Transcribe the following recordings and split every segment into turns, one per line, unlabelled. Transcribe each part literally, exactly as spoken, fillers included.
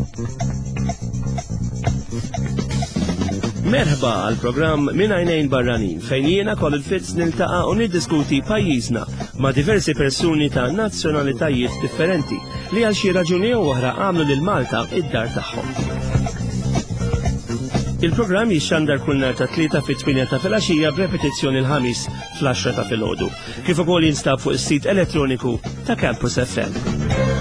Merħba għal-programm Min Għajnejn Barranin fejn jiena Colin Fitz niltaqa' u niddiskuti pajjiżna ma' diversi persuni ta' nazzjonalitajiet differenti li għal xi raġuni oħra għamlu lil Malta id-dar tagħhom. Il-programm jixxandar kull nhar ta' tlieta fit-tminja ta' filgħaxija b'repetizzjoni l-ħamis fl-għaxra ta' filgħodu, kif ukoll jinstab fuq is-sit elettroniku ta' Campus F M.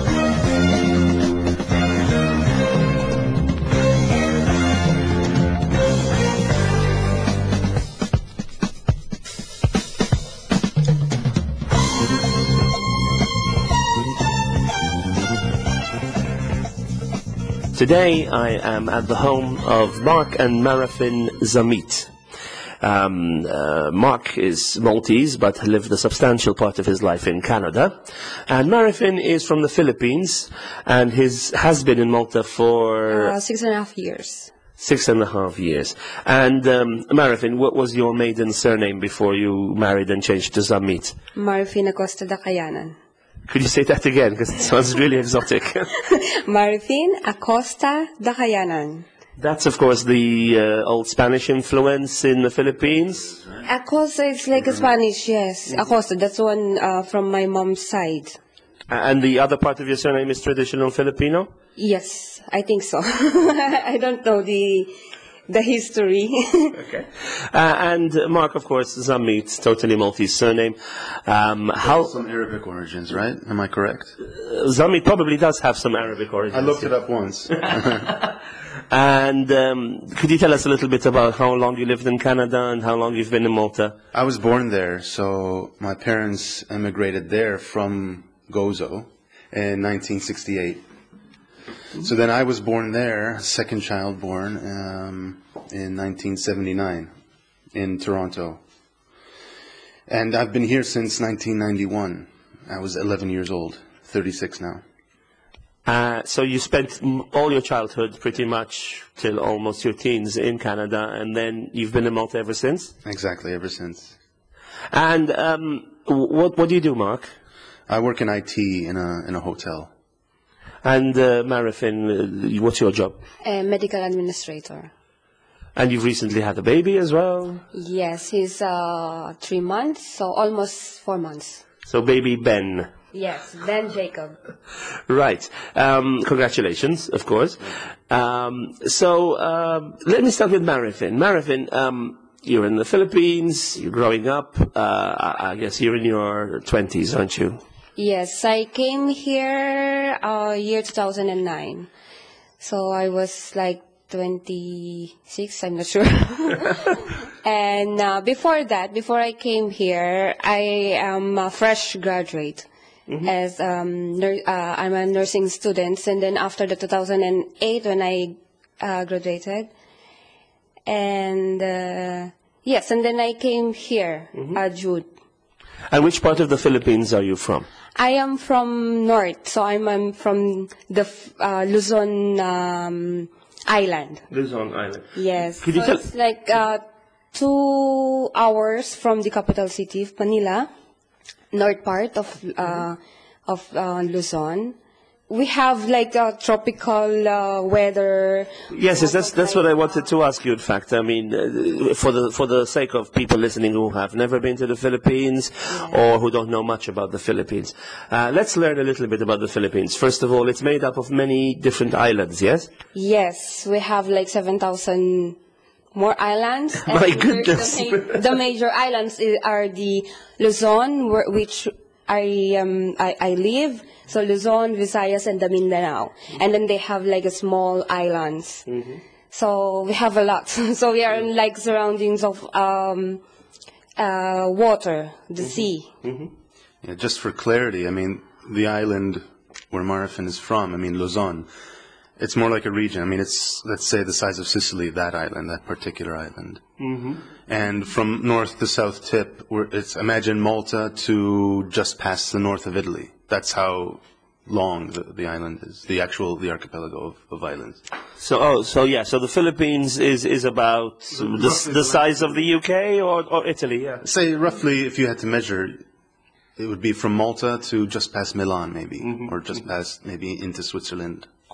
Today I am at the home of Mark and Marafin Zamit. Um, uh, Mark is Maltese but lived a substantial part of his life in Canada. And Marafin is from the Philippines and his, has been in Malta for...
Uh, six and a half years.
Six and a half years. And um, Marafin, what was your maiden surname before you married and changed to Zamit?
Marafin Acosta Dacayanan.
Could you say that again? Because it sounds really exotic.
Marafin Acosta Dacayanan.
That's, of course, the uh, old Spanish influence in the Philippines.
Acosta is like a Spanish, yes. Acosta, that's one uh, from my mom's side.
And the other part of your surname is traditional Filipino?
Yes, I think so. I don't know the... the history.
Okay. Uh, and uh, Mark, of course, Zamit, totally Maltese surname. Um, how
some Arabic origins, right? Am I correct?
Uh, Zamit probably does have some Arabic origins.
I looked it up once.
And um, could you tell us a little bit about how long you lived in Canada and how long you've been in Malta?
I was born there, so my parents emigrated there from Gozo in nineteen sixty-eight. So then I was born there, second child born, um, in nineteen seventy-nine in Toronto. And I've been here since nineteen ninety-one. I was eleven years old, thirty-six now.
Uh, so you spent m all your childhood pretty much till almost your teens in Canada, and then you've been in Malta ever since?
Exactly, ever since.
And um, what, what do you do, Mark?
I work in I T in a, in a hotel.
And uh, Marafin, uh, what's your job?
A medical administrator.
And you've recently had a baby as well?
Yes, he's uh, three months, so almost four months.
So baby Ben.
Yes, Ben Jacob.
Right. Um, congratulations, of course. Um, so uh, let me start with Marafin. Marafin, um, you're in the Philippines, you're growing up. Uh, I guess you're in your twenties, aren't you?
Yes, I came here uh, year two thousand nine. So I was like twenty-six, I'm not sure. And uh, before that, before I came here, I am a fresh graduate. Mm-hmm. As um, uh, I'm a nursing student. And then after the two thousand eight, when I uh, graduated, and uh, yes, and then I came here, mm-hmm. uh, June.
And which part of the Philippines are you from?
I am from north, so I'm, I'm from the uh, Luzon um, Island.
Luzon Island.
Yes.
Could
so
you tell?
It's like uh, two hours from the capital city of Manila, north part of uh, of uh, Luzon. We have like a tropical uh, weather.
Yes, yes, that's that's what I wanted to ask you. In fact, I mean, uh, for the for the sake of people listening who have never been to the Philippines, yeah. or who don't know much about the Philippines, uh, let's learn a little bit about the Philippines. First of all, it's made up of many different islands. Yes.
Yes, we have like seven thousand more islands.
My goodness.
The, ma the major islands are the Luzon, which I um I, I live. So Luzon, Visayas, and the Mindanao. Mm-hmm. And then they have like a small islands. Mm-hmm. So we have a lot. So we are in like surroundings of um, uh, water, the mm-hmm. sea.
Mm-hmm. Yeah, just for clarity, I mean, the island where Marafin is from, I mean, Luzon, it's more like a region. I mean, it's, let's say, the size of Sicily, that island, that particular island. Mm-hmm. And from north to south tip, where it's, imagine Malta to just past the north of Italy. That's how long the, the island is, the actual, the archipelago of, of islands.
So, oh, so yeah, so the Philippines is, is about the, the size of the U K or, or Italy, yeah?
Say, roughly, if you had to measure, it would be from Malta to just past Milan, maybe, mm-hmm. or just past, maybe, into Switzerland.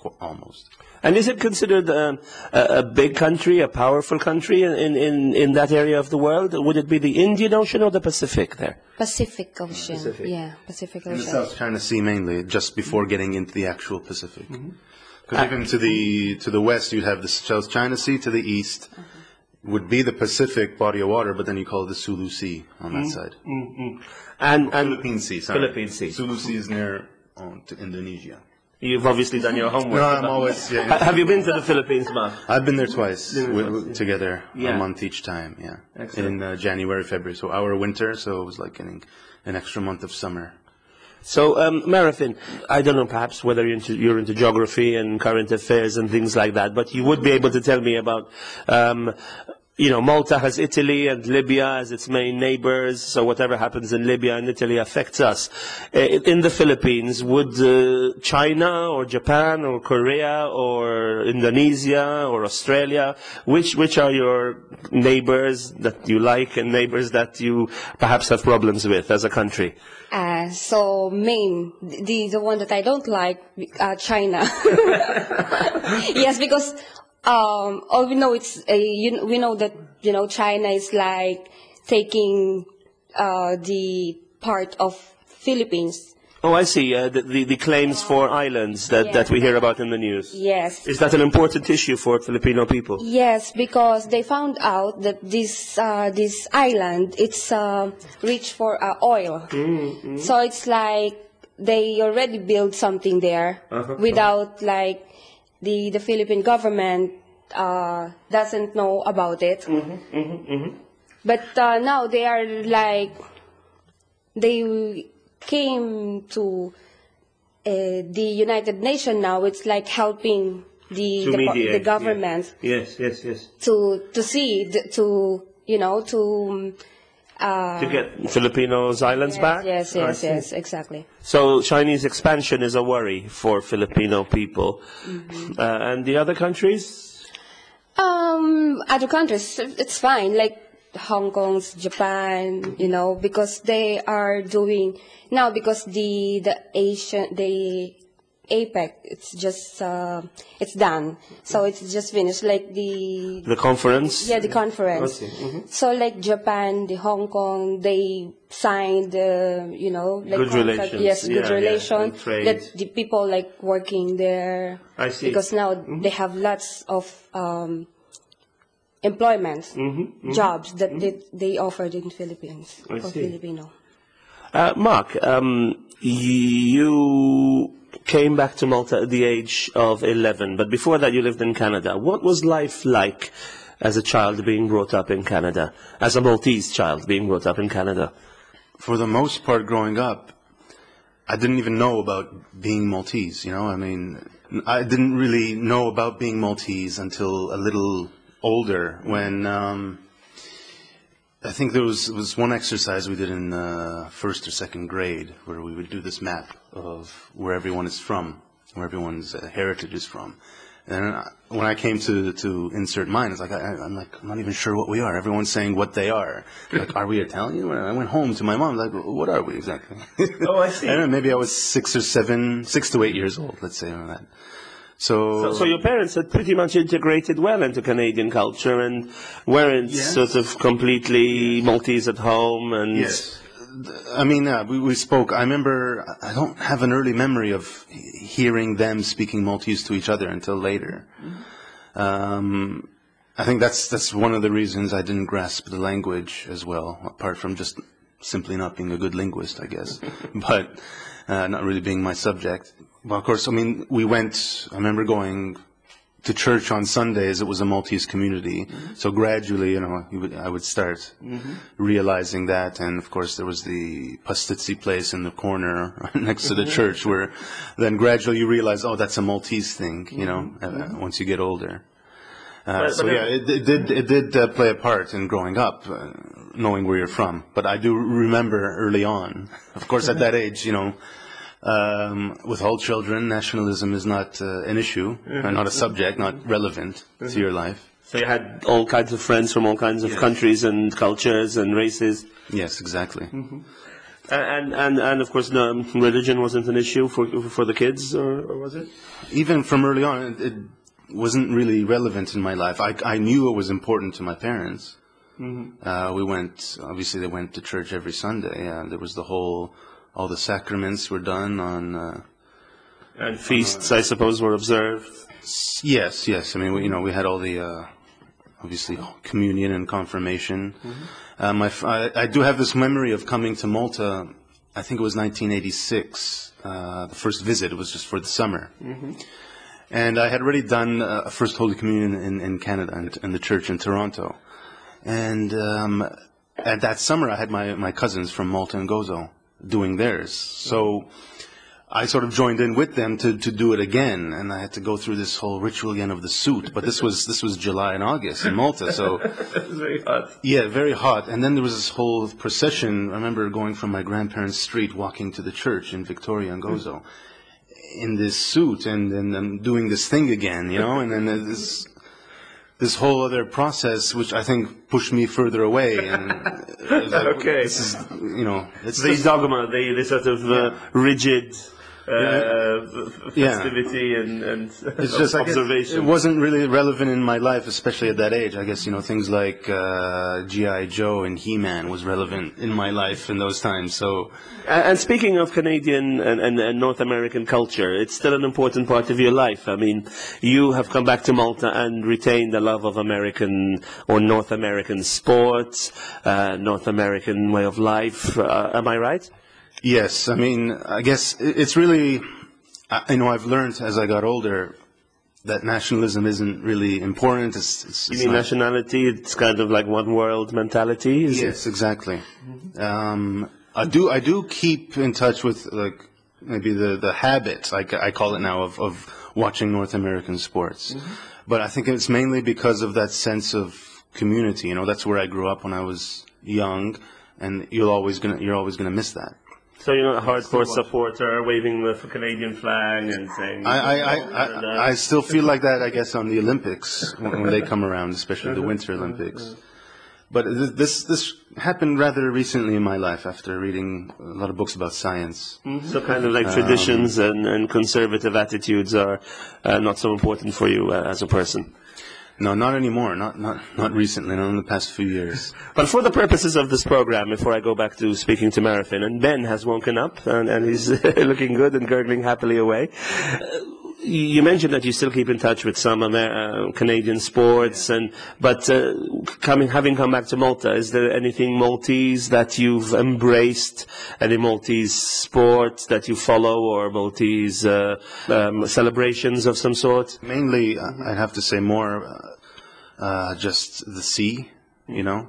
qu- almost.
And is it considered um, a, a big country, a powerful country in, in, in that area of the world? Would it be the Indian Ocean or the Pacific there?
Pacific Ocean.
Pacific.
Yeah, Pacific
In the
Ocean.
South China Sea mainly, just before getting into the actual Pacific. Because even to the to the west, you'd have the South China Sea. To the east would be the Pacific body of water, but then you call it the Sulu Sea on that side.
And, and
Philippine Sea, sorry.
Philippine Sea.
Sulu Sea is near oh, to Indonesia.
You've obviously done your homework.
No, I'm always, yeah.
Ha- Have you been to the Philippines, Mark?
I've been there twice,
Been there
we-
twice,
we-
yeah.
together,
Yeah.
a month each time, yeah.
Excellent.
In uh, January, February, so our winter, so it was like getting an extra month of summer.
So, um, Marafin, I don't know perhaps whether you're into, you're into geography and current affairs and things like that, but you would be able to tell me about, um, you know, Malta has Italy and Libya as its main neighbors, so whatever happens in Libya and Italy affects us. Uh, In the Philippines, would uh, China or Japan or Korea or Indonesia or Australia, which which are your neighbors that you like and neighbors that you perhaps have problems with as a country?
Uh, so main, the the one that I don't like, uh, China. Yes, because um, all we know it's uh, you, we know that you know China is like taking uh, the part of Philippines.
Oh, I see. Uh, the, the, the claims for islands that, that we hear about in the news.
Yes.
Is that an important issue for Filipino people?
Yes, because they found out that this uh, this island it's uh, rich for uh, oil. So it's like they already built something there
Uh-huh.
without like the the Philippine government uh, doesn't know about it. But uh, now they are like they came to uh, the United Nations now. It's like helping the
To
the,
mediate,
the government
Yes, yes, yes.
to to see the, to you know to uh,
To get Filipinos' islands
yes,
back?
yes
I
yes
see.
yes exactly.
So Chinese expansion is a worry for Filipino people.
Mm-hmm.
Uh, and the other countries?
Um, other countries, it's fine, like Hong Kong's, Japan, you know, because they are doing now because the the Asian the APEC, it's just uh, it's done, so it's just finished. Like the
The conference?
yeah the conference.
I see. Mhm.
So like Japan, the Hong Kong, they signed uh, you know like
Good
contract-
relations.
yes, good
Yeah, yeah,
relation
and trade.
that the people like working there.
I see.
Because now they have lots of um, employment jobs that they, they offered in Philippines
I
for
see.
Filipino.
Uh, Mark, um, you came back to Malta at the age of eleven, but before that you lived in Canada. What was life like as a child being brought up in Canada, as a Maltese child being brought up in Canada?
For the most part, growing up, I didn't even know about being Maltese, you know, I mean, I didn't really know about being Maltese until a little older when, um, I think there was, was one exercise we did in uh, first or second grade where we would do this map of where everyone is from, where everyone's uh, heritage is from. And I, when I came to to insert mine, it's like I, I'm like I'm not even sure what we are. Everyone's saying what they are. Like, are we Italian? I went home to my mom, like, what are we exactly?
Oh, I see.
I don't know, maybe I was six or seven, six to eight years old. Let's say on that. So,
So, so your parents had pretty much integrated well into Canadian culture and weren't
Yes.
sort of completely Maltese at home and
yes. I mean, uh, we, we spoke. I remember. I don't have an early memory of hearing them speaking Maltese to each other until later. Um, I think that's that's one of the reasons I didn't grasp the language as well, apart from just simply not being a good linguist, I guess, but uh, not really being my subject. Well, of course, I mean, we went. I remember going to church on Sundays. It was a Maltese community, so gradually, you know, you would, I would start realizing that. And of course, there was the pastizzi place in the corner next to the church, where then gradually you realize, oh, that's a Maltese thing, you know, uh, once you get older. Uh,
But-
so
but
yeah, it, it did it did uh, play a part in growing up, uh, knowing where you're from. But I do remember early on, of course, at that age, you know. Um, with all children, nationalism is not uh, an issue, uh, not a subject, not relevant to your life.
so you had all kinds of friends from all kinds of
Yes.
countries and cultures and races.
Yes, exactly.
And, and, and of course, no, religion wasn't an issue for, for the kids, or, or was it?
Even from early on, it, it wasn't really relevant in my life. I, I knew it was important to my parents. Mm-hmm. uh, we went, obviously they went to church every Sunday. Uh, there was the whole, all the sacraments were done on... Uh,
and feasts, uh, I suppose, were observed.
Yes, yes. I mean, we, you know, we had all the, uh, obviously, communion and confirmation. Mm-hmm. Uh, my, I, I do have this memory of coming to Malta, I think it was nineteen eighty-six, uh, the first visit. It was just for the summer. Mm-hmm. And I had already done a First Holy Communion in, in Canada, in, in the church in Toronto. And um, at that summer, I had my, my cousins from Malta and Gozo doing theirs. So I sort of joined in with them to, to do it again, and I had to go through this whole ritual again of the suit. But this was this was July and August in Malta, so
it was very hot.
Yeah, very hot. And then there was this whole procession. I remember going from my grandparents' street, walking to the church in Victoria and Gozo, in this suit, and then I'm doing this thing again, you know, and then this this whole other process, which I think pushed me further away. And like,
okay,
this is, you know, it's
the dogma, the, the sort of uh,
yeah.
rigid uh,
yeah.
festivity yeah. and, and
it's just,
observation.
It wasn't really relevant in my life, especially at that age. I guess, you know, things like uh, G I Joe and He-Man was relevant in my life in those times. So,
and speaking of Canadian and, and, and North American culture, it's still an important part of your life. I mean, you have come back to Malta and retained the love of American or North American sports, uh, North American way of life. Uh, am I right?
Yes, I mean, I guess it's really, I know I've learned as I got older that nationalism isn't really important. It's, it's,
you
it's
mean
not,
nationality? It's kind of like one world mentality? Is
yes,
it?
Exactly. Mm-hmm. Um, I do I do keep in touch with like maybe the, the habit, like I call it now, of, of watching North American sports. Mm-hmm. But I think it's mainly because of that sense of community. You know, that's where I grew up when I was young, and you're always gonna you're always gonna miss that.
So you're not a hardcore supporter, waving the Canadian flag and saying...
I, I, I, I, I still feel like that, I guess, on the Olympics, when, when they come around, especially the Winter Olympics. But this this happened rather recently in my life, after reading a lot of books about science.
Mm-hmm. So kind of like traditions um, and, and conservative attitudes are uh, not so important for you uh, as a person.
No, not anymore. Not not not recently. Not in the past few years.
But for the purposes of this program, before I go back to speaking to Marafin, and Ben has woken up and, and he's looking good and gurgling happily away. Uh, you mentioned that you still keep in touch with some Amer- uh, Canadian sports, and but uh, coming having come back to Malta, is there anything Maltese that you've embraced? Any Maltese sport that you follow, or Maltese uh, um, celebrations of some sort?
Mainly, I'd have to say more uh, uh, just the sea. You know,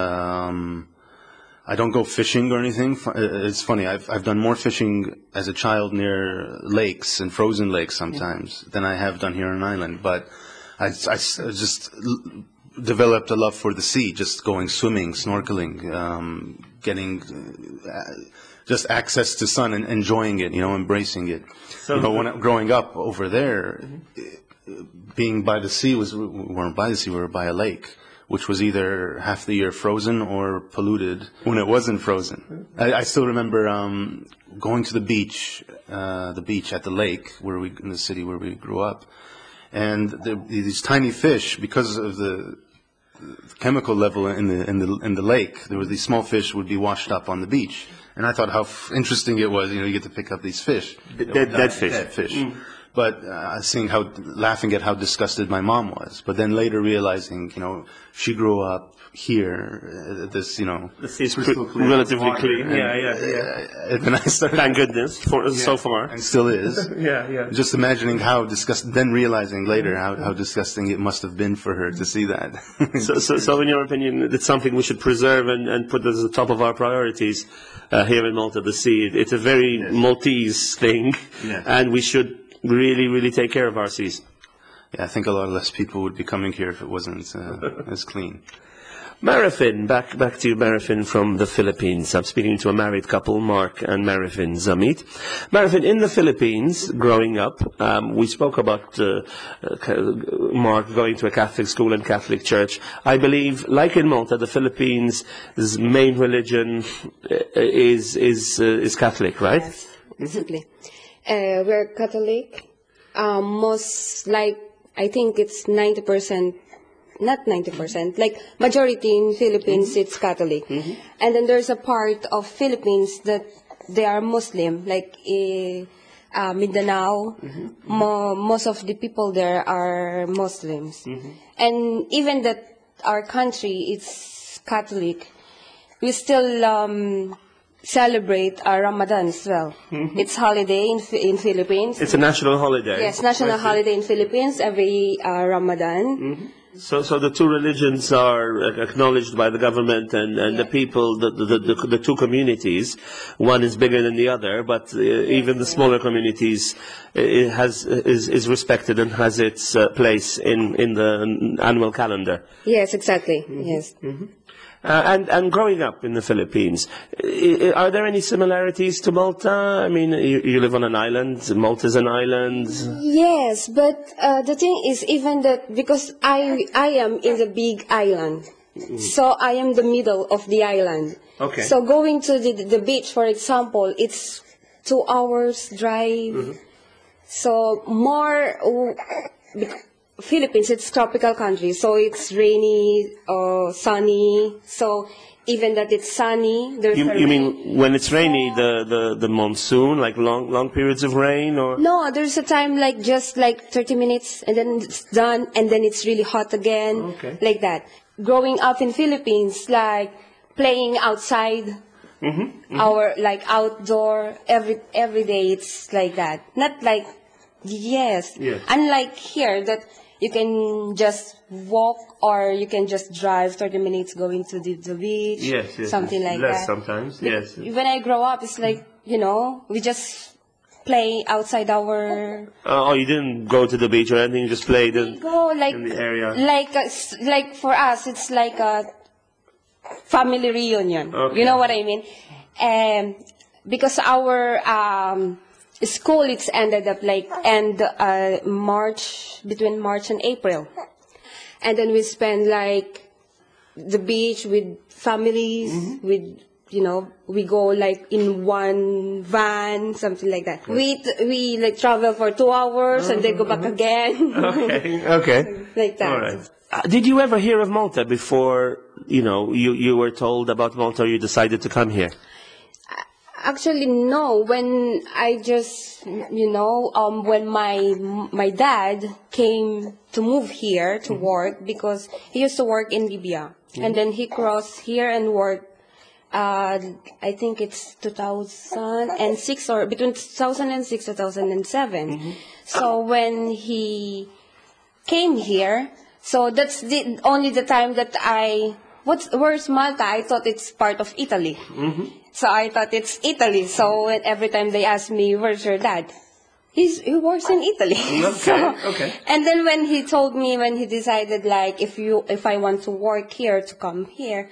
um, I don't go fishing or anything. It's funny. I've I've done more fishing as a child near lakes and frozen lakes sometimes than I have done here on an island. But I, I just developed a love for the sea. Just going swimming, snorkeling, um, getting uh, just access to sun and enjoying it. You know, embracing it. So you know, when I, growing up over there, mm-hmm. being by the sea was we weren't by the sea. We were by a lake, which was either half the year frozen or polluted when it wasn't frozen. I, I still remember um, going to the beach, uh, the beach at the lake where we in the city where we grew up, and the, these tiny fish, because of the chemical level in the in the in the lake, there were these small fish would be washed up on the beach, and I thought how f- interesting it was. You know, you get to pick up these fish,
dead, dead fish,
dead fish. Mm. But uh, seeing how, laughing at how disgusted my mom was. But then later realizing, you know, she grew up here, uh, this, you know.
The sea is pre- relatively clean. And, yeah, yeah, yeah.
And I started,
thank goodness, for, yeah, so far.
And still is.
yeah, yeah.
Just imagining how disgusting, then realizing later how, how disgusting it must have been for her to see that.
so, so, so in your opinion, it's something we should preserve and, and put as the top of our priorities uh, here in Malta, the sea. It's a very yes. Maltese thing, yes. and we should really, really take care of our seas.
yeah, I think a lot less people would be coming here if it wasn't uh, as clean.
Marifin, back back to you, Marifin, from the Philippines. I'm speaking to a married couple, Mark and Marifin Zamit. Marifin, in the Philippines, growing up, um, we spoke about uh, uh, Mark going to a Catholic school and Catholic church. I believe, like in Malta, the Philippines' main religion is is uh, is Catholic, right?
Yes, exactly. Uh, we're Catholic. Um, most like I think it's ninety percent. Not ninety percent, like majority in Philippines, mm-hmm. it's Catholic. Mm-hmm. And then there's a part of Philippines that they are Muslim, like uh, uh, Mindanao. Mm-hmm. Mo- most of the people there are Muslims. Mm-hmm. And even that our country is Catholic, we still um, celebrate our Ramadan as well. Mm-hmm. It's holiday in in Philippines.
It's a national holiday.
Yes, national holiday in Philippines every uh, Ramadan. Mm-hmm.
So, so the two religions are acknowledged by the government and, and yeah. the people, the, the, the, the two communities. One is bigger than the other, but uh, yes, even the smaller yeah. communities uh, it has is, is respected and has its uh, place in, in the annual calendar.
Yes, exactly. Mm-hmm. Yes.
Mm-hmm. Uh, and, and growing up in the Philippines, are there any similarities to Malta? I mean, you, you live on an island. Malta's an island.
Yes, but uh, the thing is, even that, because I I am in the big island, mm-hmm. so I am the middle of the island.
Okay.
So going to the the beach, for example, it's two hours drive. Mm-hmm. So more. Uh, Philippines, it's tropical country, so it's rainy or sunny. So even that it's sunny, there's
you,
a
you
rain.
mean when it's rainy, the, the, the monsoon, like long long periods of rain, or
no? There's a time like just like thirty minutes, and then it's done, and then it's really hot again,
okay.
like that. Growing up in Philippines, like playing outside, mm-hmm, mm-hmm. our like outdoor every every day. It's like that, not like yes,
yes.
Unlike here that. You can just walk or you can just drive thirty minutes going to the, the beach.
Yes, yes.
Something like
Less
that.
sometimes,
but
yes.
When I grow up, it's like, you know, we just play outside our...
Uh, oh, you didn't go to the beach or anything, you just played in,
go like,
in the area?
Like, a, like for us, it's like a family reunion.
Okay.
You know what I mean? Um, because our... Um, school, it's ended up like end uh, March, between March and April. And then we spend like the beach with families, mm-hmm. with, you know, we go like in one van, something like that. We, we like travel for two hours mm-hmm. and then go back again.
Okay, okay.
Like that.
All right. Uh, did you ever hear of Malta before, you know, you, you were told about Malta or you decided to come here?
Actually, no. When I just, you know, um, when my my dad came to move here to mm-hmm. work because he used to work in Libya, mm-hmm. and then he crossed here and worked. Uh, I think it's two thousand six or between two thousand six and two thousand seven. Mm-hmm. So when he came here, so that's the only the time that I. What's where's Malta? I thought it's part of Italy. Mm-hmm. So I thought it's Italy. So every time they ask me, "Where's your dad?" He's he works in Italy.
Okay.
so,
okay.
And then when he told me, when he decided, like, if you if I want to work here, to come here,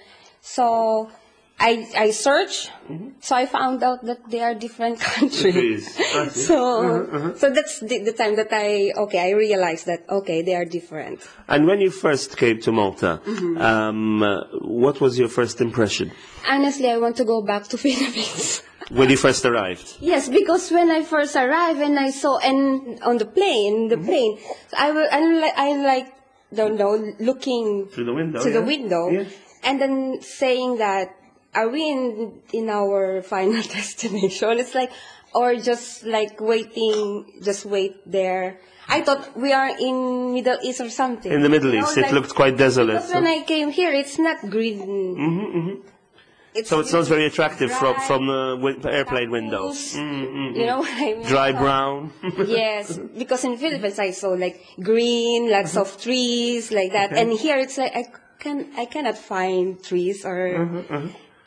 so I I searched. Mm-hmm. So I found out that they are different countries. so uh-huh, uh-huh. so that's the, the time that I okay I realized that okay they are different.
And when you first came to Malta, mm-hmm. um, uh, what was your first impression?
Honestly, I want to go back to Philippines.
When you first arrived?
Yes, because when I first arrived and I saw and on the plane, the mm-hmm. plane, I will I like I like don't know looking
through the window
to
yeah.
the window,
yeah.
and then saying that. Are we in in our final destination? It's like, or just like waiting, just wait there. I thought we are in Middle East or something.
In the Middle East, you know, it like, looked quite desolate.
Because so. When I came here, it's not green.
Mm-hmm, mm-hmm. It's so it's not very attractive from from the wi- airplane windows. Mm-hmm.
You know what I mean?
Dry brown.
Yes, because in Philippines I saw like green, lots of trees like that, okay. And here it's like I can I cannot find trees or. Mm-hmm, mm-hmm.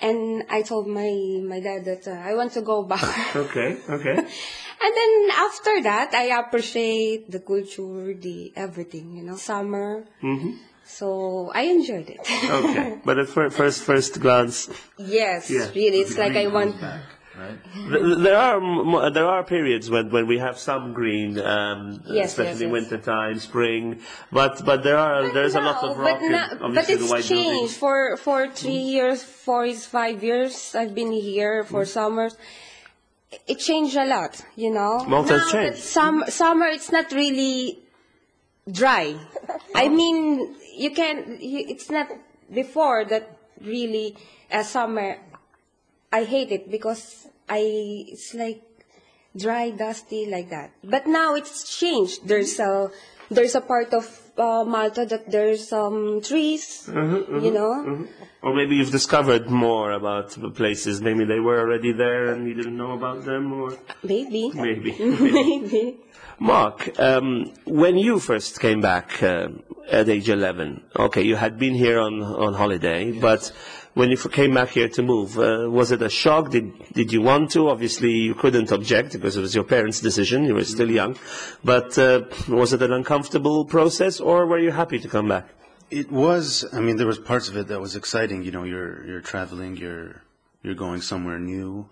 and I told my my dad that uh, I want to go back.
Okay, okay.
And then after that, I appreciate the culture, the everything, you know, summer.
Mm-hmm.
So I enjoyed it.
Okay, but at fir- first first glance,
Yes,
Yeah.
really, it's like I want.
Right?
th- there are m- there are periods when, when we have some green, um,
Yes,
especially
yes, yes.
winter time, spring. But but there are there's a lot of
No,
rock.
but,
in,
na- but
obviously, the
it's
white
changed
buildings.
for for three years, four is five years. I've been here for summers. It changed a lot, you know.
Malta's
now
changed.
that Some summer, it's not really dry. I mean, you can. You, it's not before that really. Uh, summer, I hate it because I. It's like dry, dusty, like that. But now it's changed. There's a there's a part of uh, Malta that there's some trees. You know.
Or maybe you've discovered more about the places. Maybe they were already there and you didn't know about them, or
Maybe.
maybe.
Maybe.
Mark, um, when you first came back uh, at age eleven, okay, you had been here on, on holiday, but when you f- came back here to move, uh, was it a shock? Did did you want to? Obviously, you couldn't object because it was your parents' decision. You were still young. But uh, was it an uncomfortable process, or were you happy to come back?
It was. I mean, there was parts of it that was exciting. You know, you're you're traveling. You're you're going somewhere new.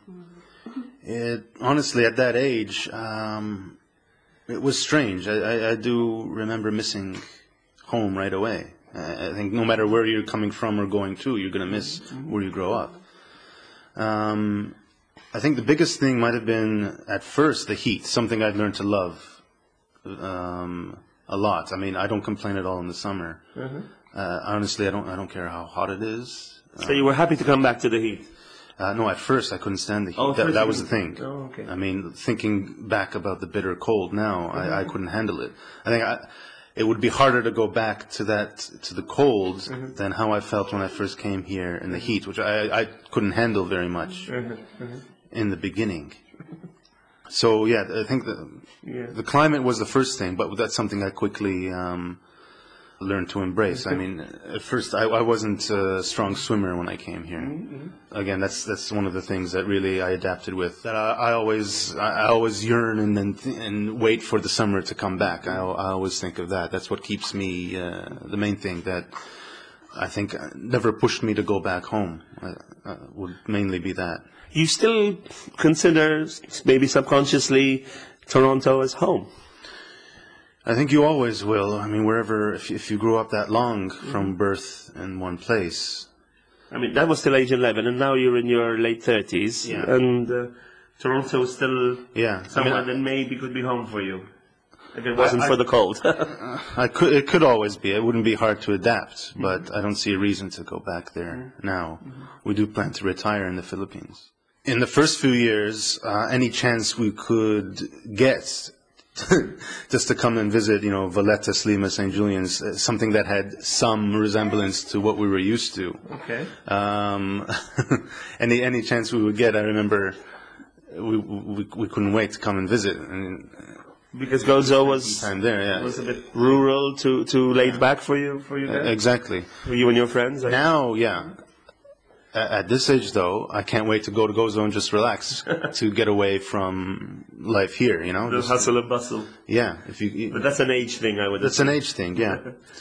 It honestly, at that age, um, it was strange. I, I, I do remember missing home right away. I, I think no matter where you're coming from or going to, you're going to miss where you grow up. Um, I think the biggest thing might have been at first the heat, something I'd learned to love um, a lot. I mean, I don't complain at all in the summer. Uh, honestly, I don't. I don't care how hot it is.
So you were happy to come back to the heat?
Uh, no, at first I couldn't stand the heat.
Oh,
that,
first
that
you
was the thing.
couldn't- oh, okay.
I mean, thinking back about the bitter cold now, I, I couldn't handle it. I think I, it would be harder to go back to that to the cold than how I felt when I first came here in the heat, which I, I couldn't handle very much in the beginning. So yeah, I think the
Yeah.
the climate was the first thing, but that's something I quickly um, learned to embrace. I mean, at first I, I wasn't a strong swimmer when I came here. Again, that's that's one of the things that really I adapted with. That I, I always I, I always yearn and then th- and wait for the summer to come back. I, I always think of that. That's what keeps me uh, the main thing that I think never pushed me to go back home. Uh, uh, would mainly be that.
You still consider, maybe subconsciously, Toronto as home?
I think you always will. I mean, wherever, if, if you grew up that long from birth in one place.
I mean, that was still age eleven, and now you're in your late thirties,
Yeah.
and uh, Toronto is still
Yeah.
somewhere
I mean,
that maybe could be home for you, if it wasn't
I-
for the cold.
I could, it could always be. It wouldn't be hard to adapt, but I don't see a reason to go back there now. We do plan to retire in the Philippines. In the first few years, uh, any chance we could get just to come and visit, you know, Valletta, Slima, Saint Julian's, uh, something that had some resemblance to what we were used to.
Okay.
Um, any any chance we would get, I remember we we, we couldn't wait to come and visit. And
Because Gozo was
time there, yeah,
was a bit rural, too too laid back for you, for you there?
exactly.
For you and your friends? I-
Now, yeah. A- At this age, though, I can't wait to go to Gozo and just relax to get away from life here. You know,
The
Just-
hustle and bustle.
yeah. If you,
But that's an age thing, I would
that's an age thing, yeah.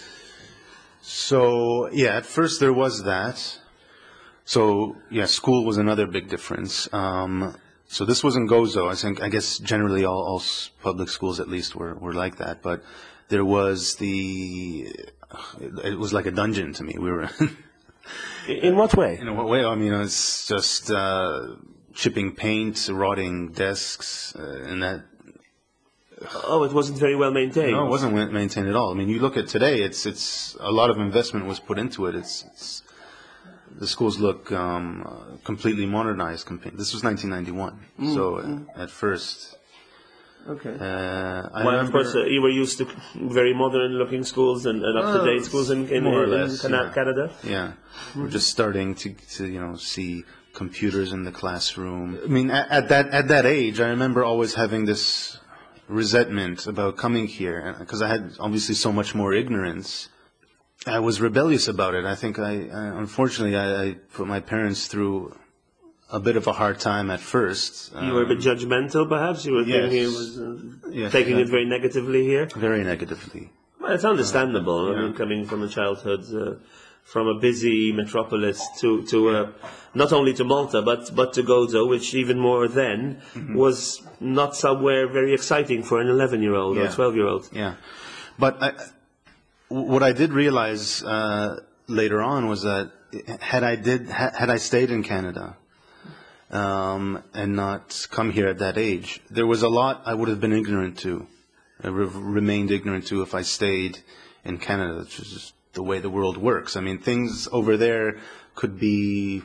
So yeah, at first there was that. So yeah, school was another big difference. Um, so this was in Gozo. I think I guess generally all, all s- public schools at least were, were like that. But there was the it, it was like a dungeon to me. We were
In what way?
in what way? I mean, it's just uh, chipping paint, rotting desks, uh, and that.
Oh, it wasn't very well maintained.
No, it wasn't ma- maintained at all. I mean, you look at today; it's it's a lot of investment was put into it. It's, it's the schools look um, uh, completely modernized. Compa- This was nineteen ninety-one, so uh, at first,
Okay.
uh, I
Well, of
remember
course, uh, you were used to very modern-looking schools and, and up-to-date
Well,
schools in, in,
more or
in
less,
Cana-
yeah.
Canada.
yeah, we're just starting to to you know see computers in the classroom. I mean, at, at that at that age, I remember always having this resentment about coming here because I had obviously so much more ignorance. I was rebellious about it. I think I, I unfortunately, I, I put my parents through a bit of a hard time at first.
You were a bit
Um,
judgmental, perhaps? You were
yes.
thinking it was uh,
Yes,
taking it
exactly.
very negatively here?
Very negatively.
Well, it's understandable. I
yeah.
mean, coming from a childhood, uh, from a busy metropolis to to uh, not only to Malta, but but to Gozo, which even more then was not somewhere very exciting for an eleven-year-old or
Yeah.
twelve-year-old.
Yeah, but I, what I did realize uh, later on was that had I did ha- had I stayed in Canada um, and not come here at that age, there was a lot I would have been ignorant to, I would have remained ignorant to if I stayed in Canada, which is just the way the world works. I mean, things over there could be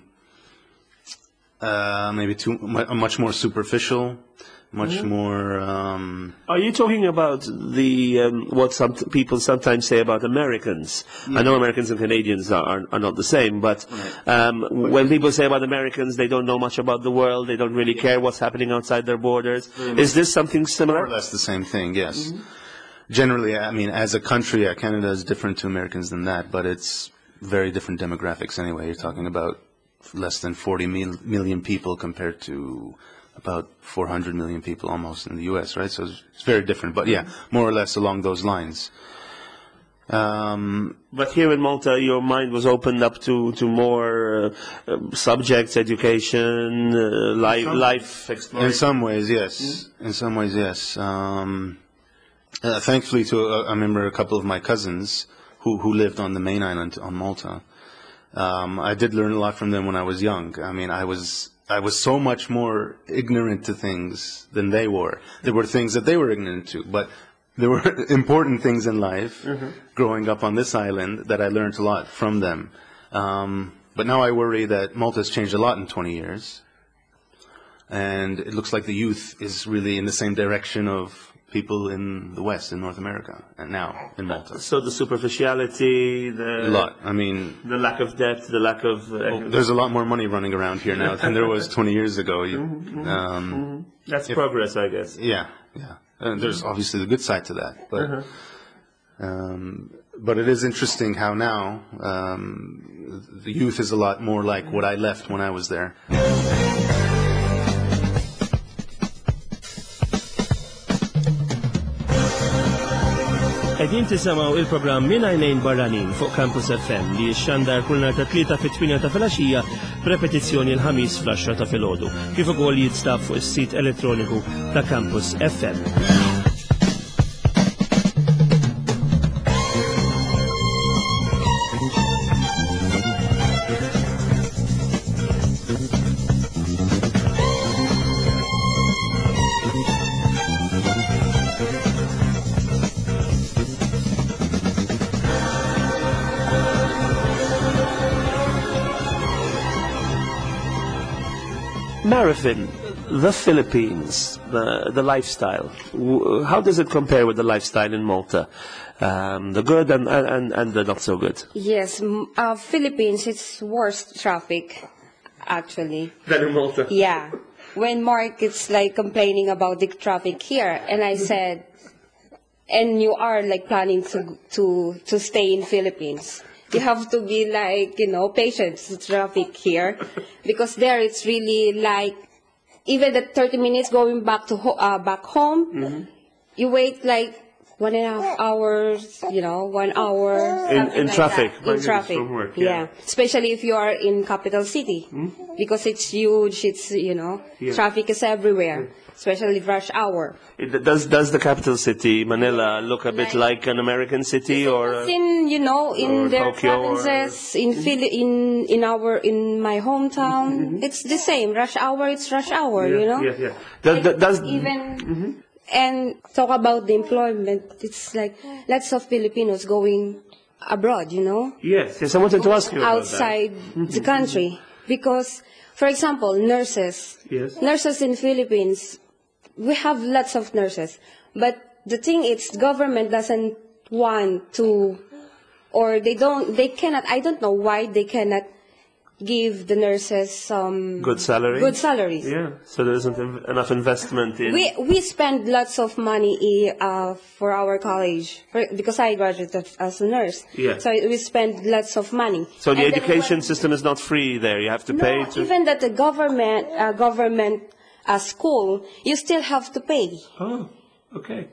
uh, maybe too mu- much more superficial, much more. Um,
Are you talking about the um, what some t- people sometimes say about Americans? I know Americans and Canadians are, are, are not the same, but um, when people say about Americans, they don't know much about the world, they don't really care what's happening outside their borders. Is this something
More
similar?
or less the same thing, yes. Generally, I mean, as a country, yeah, Canada is different to Americans than that, but it's very different demographics anyway. You're talking about less than forty mil- million people compared to about four hundred million people almost in the U S, right? So it's, it's very different, but yeah, more or less along those lines. Um,
But here in Malta, your mind was opened up to, to more uh, um, subjects, education, uh, life, life
in
exploration.
some ways, yes. In some ways, yes. Um, uh, thankfully, to uh, I remember a couple of my cousins who, who lived on the main island on Malta. Um, I did learn a lot from them when I was young. I mean, I was I was so much more ignorant to things than they were. There were things that they were ignorant to, but there were important things in life growing up on this island that I learned a lot from them. Um, but now I worry that Malta has changed a lot in twenty years. And it looks like the youth is really in the same direction of people in the West, in North America, and now in Malta.
So the superficiality, the
A lot. I mean,
the lack of depth, the lack of uh,
there's a lot more money running around here now than there was twenty years ago. You- Um,
that's progress, I guess.
yeah, yeah. And there's obviously the good side to that, but um, but it is interesting how now um, the youth is a lot more like what I left when I was there.
Qegħdin tisimgħu il-programm Minn Għajnejn Barranin fuq Campus F M li xandar kull nhar ta' tlieta fit-tmien ta' filgħaxija b'repetizzjoni l-ħamis fl-għaxra ta' filgħodu, kif ukoll jinstab fuq is-sit elettroniku ta' Campus F M.
Marifin, the Philippines, the, the lifestyle, w- how does it compare with the lifestyle in Malta? Um, the good and, and, and the not so good?
Yes, m- uh, Philippines, it's worse traffic, actually.
Than in Malta?
Yeah. When Mark is like complaining about the traffic here, and I said, and you are like planning to to to stay in Philippines, you have to be like, you know, patient with traffic here, because there it's really like, even the thirty minutes going back to ho- uh, back home, you wait like one and a half hours, you know, one hour.
In-
something
in
like
traffic,
that.
my
In
goodness,
traffic,
from work,
yeah.
yeah.
Especially if you are in capital city, because it's huge. It's, you know,
Yeah.
traffic is everywhere, especially rush hour.
It, does, does the capital city, Manila, look a bit like an American city or?
It's
uh,
in, you know,
or
in their
Tokyo or-
provinces, in Philly, in in our in my hometown, it's the same. Rush hour, it's rush hour.
yeah,
You know.
Yeah, yeah. Does,
Like,
does,
even and talk about the employment. It's like lots of Filipinos going abroad. You know.
yes, yes, I wanted to ask you about
Outside the country, because, for example, nurses.
Yes.
Nurses in Philippines, we have lots of nurses, but the thing is, government doesn't want to, or they don't, they cannot. I don't know why they cannot give the nurses some
Good salary?
Good salaries.
Yeah, so there isn't en- enough investment in...
We we spend lots of money uh, for our college for, because I graduated as a nurse.
Yeah.
So we spend lots of money.
So the
And then
education
when-
system is not free there. You have to pay
No,
to...
even that the government uh, government uh, school, you still have to pay.
Oh, okay.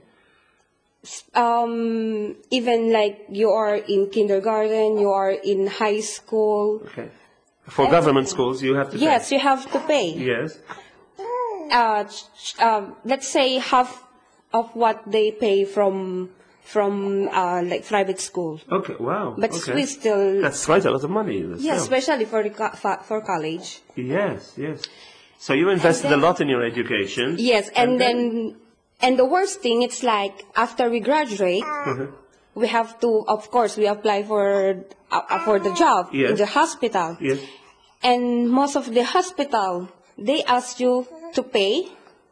Um, even like you are in kindergarten, you are in high school.
Okay. For government schools, you have to pay.
Yes, you have to pay.
Yes.
Uh, ch- uh, let's say half of what they pay from from uh, like private school.
Okay, wow.
But
okay.
we still
That's quite a lot of money.
yes,
still.
especially for the co- fa- for college.
Yes, yes. So you invested
then-
a lot in your education.
Yes, and, then and the worst thing, it's like after we graduate,
Mhm.
we have to, of course, we apply for uh, for the job
Yes.
in the hospital.
Yes.
And most of the hospital, they ask you to pay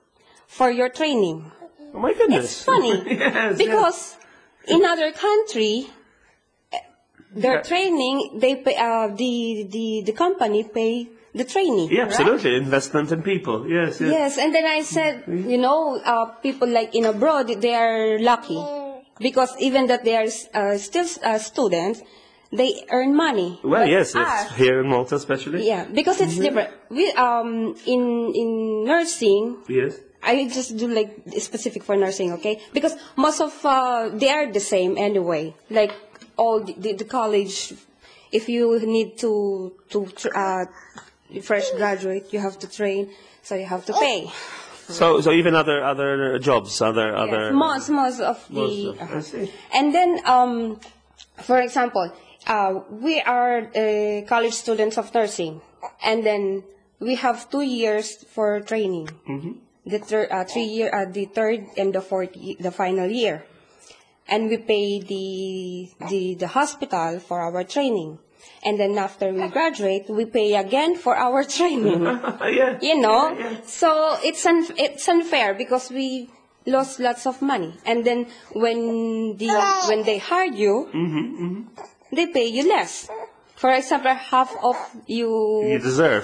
for your training.
Oh my goodness.
It's funny
yes,
because in other country, eh, their
Yeah.
training, they pay, uh, the the the company pay the training.
yes. Yeah,
right?
absolutely. Investment in people. Yes, yes.
Yes, and then I said, you know, uh, people like in abroad, they are lucky because even that they are uh, still uh, students, they earn money.
Well,
But
yes, yes.
us,
Here in Malta especially.
yeah, because it's different. We um in in nursing,
Yes.
I just do like specific for nursing, okay? Because most of uh, they are the same anyway. Like all the, the, the college, if you need to to tr- uh, fresh graduate, you have to train, so you have to pay.
So, so even other other jobs, other other.
Yes, most most of the.
most of- I see.
And then, um, for example, uh, we are uh, college students of nursing, and then we have two years for training.
Mm-hmm.
The third, uh, three year, uh, the third and the fourth, ye- the final year, and we pay the the the hospital for our training, and then after we graduate, we pay again for our training.
yeah.
You know,
Yeah, yeah.
so it's un- it's unfair because we lost lots of money, and then when the when they hire you,
Mm-hmm,
they pay you less. For example, half of
You
you.
deserve.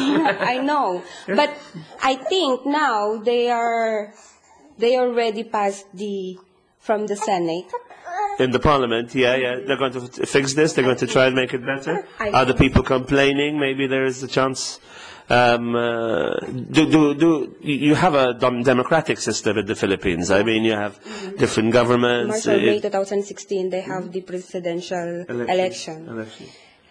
I know, but I think now they are they already passed the from the Senate.
In the parliament, yeah, yeah. They're going to f- fix this. They're going to try and make it better.
I
Are the
know.
people complaining? Maybe there is a chance. Um, uh, do, do, do, you have a dom- democratic system in the Philippines. I mean, you have different governments.
March of May
uh,
twenty sixteen, they have the presidential
election.
election.
Election.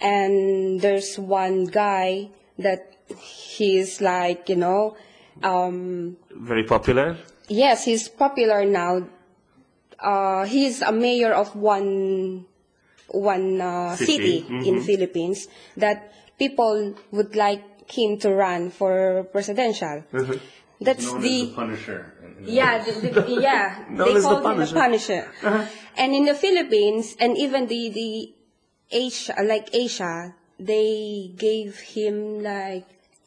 And there's one guy that he's like, you know, um,
Very popular.
yes, he's popular now. Uh, he's a mayor of one one uh,
City.
city, in Philippines that people would like him to run for presidential.
Mhm.
That's
Known
the
as the Punisher. in- in-
yeah, the, the, yeah.
Known
they
as the
call him the Punisher. And in the Philippines, and even the the Asia, like Asia, they gave him like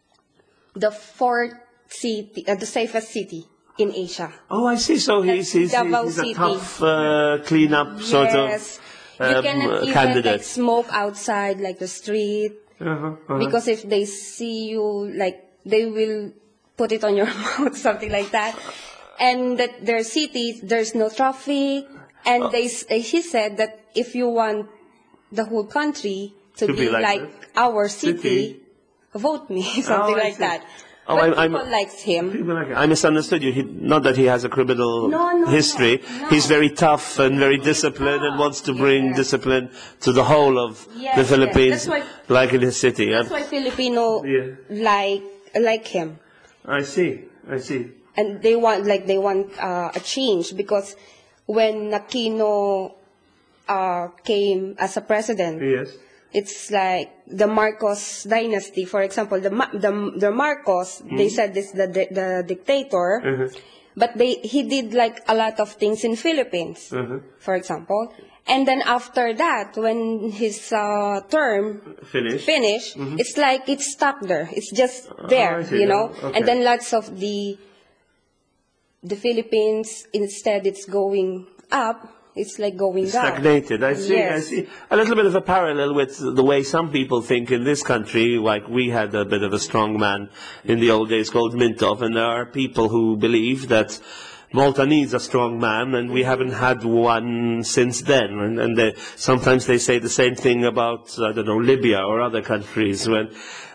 the fourth city, uh, the safest city in Asia.
Oh, I see. So he's, he's,
Davao
he's a
City.
tough uh, cleanup sort
yes,
of
you
um,
cannot
uh,
even like
candidate.
smoke outside like the street
Uh-huh, uh-huh.
because if they see you, like they will put it on your mouth, something like that. And that their city, there's no traffic, and they s- uh, he said that if you want the whole country to,
To be
be,
like
like,
this?
our
City?
city, vote me, something
Oh, I
like
see.
that.
Oh,
but
I'm-
people
I'm-
likes him.
People like it. I misunderstood you. He, not that he has a criminal
No, no,
history.
no, no.
He's very tough and very disciplined and wants to bring
Yes.
discipline to the whole of
Yes,
the
yes.
Philippines,
That's why-
like in his city.
That's
And
why Filipino
Yeah.
like like him.
I see. I see.
And they want like they want uh, a change because when Aquino uh, came as a president,
Yes.
it's like the Marcos dynasty. For example, the Ma- the, the Marcos, they said this the the, the dictator,
Mhm.
but they he did like a lot of things in Philippines,
Mhm.
for example. And then after that, when his uh, term
Finish.
finish, it's like it's stuck there. It's just there,
I see
you know.
now. Okay.
And then lots of the the Philippines, instead it's going up, It's like going down.
Stagnated. I see.
Yes.
I see. A little bit of a parallel with the way some people think in this country. Like we had a bit of a strong man in the old days called Mintov, and there are people who believe that Malta needs a strong man, and we haven't had one since then. And, and they, sometimes they say the same thing about, I don't know, Libya or other countries. When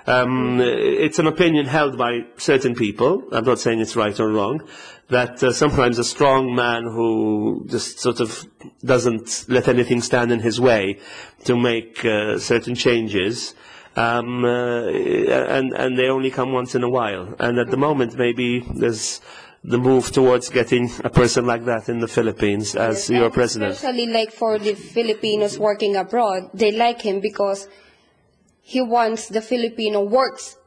um, it's an opinion held by certain people. I'm not saying it's right or wrong. That uh, sometimes a strong man who just sort of doesn't let anything stand in his way to make uh, certain changes, um, uh, and, and they only come once in a while. And at the moment, maybe there's the move towards getting a person like that in the Philippines as
Yes,
your
and
president.
Especially like for the Filipinos working abroad, they like him because he wants the Filipino works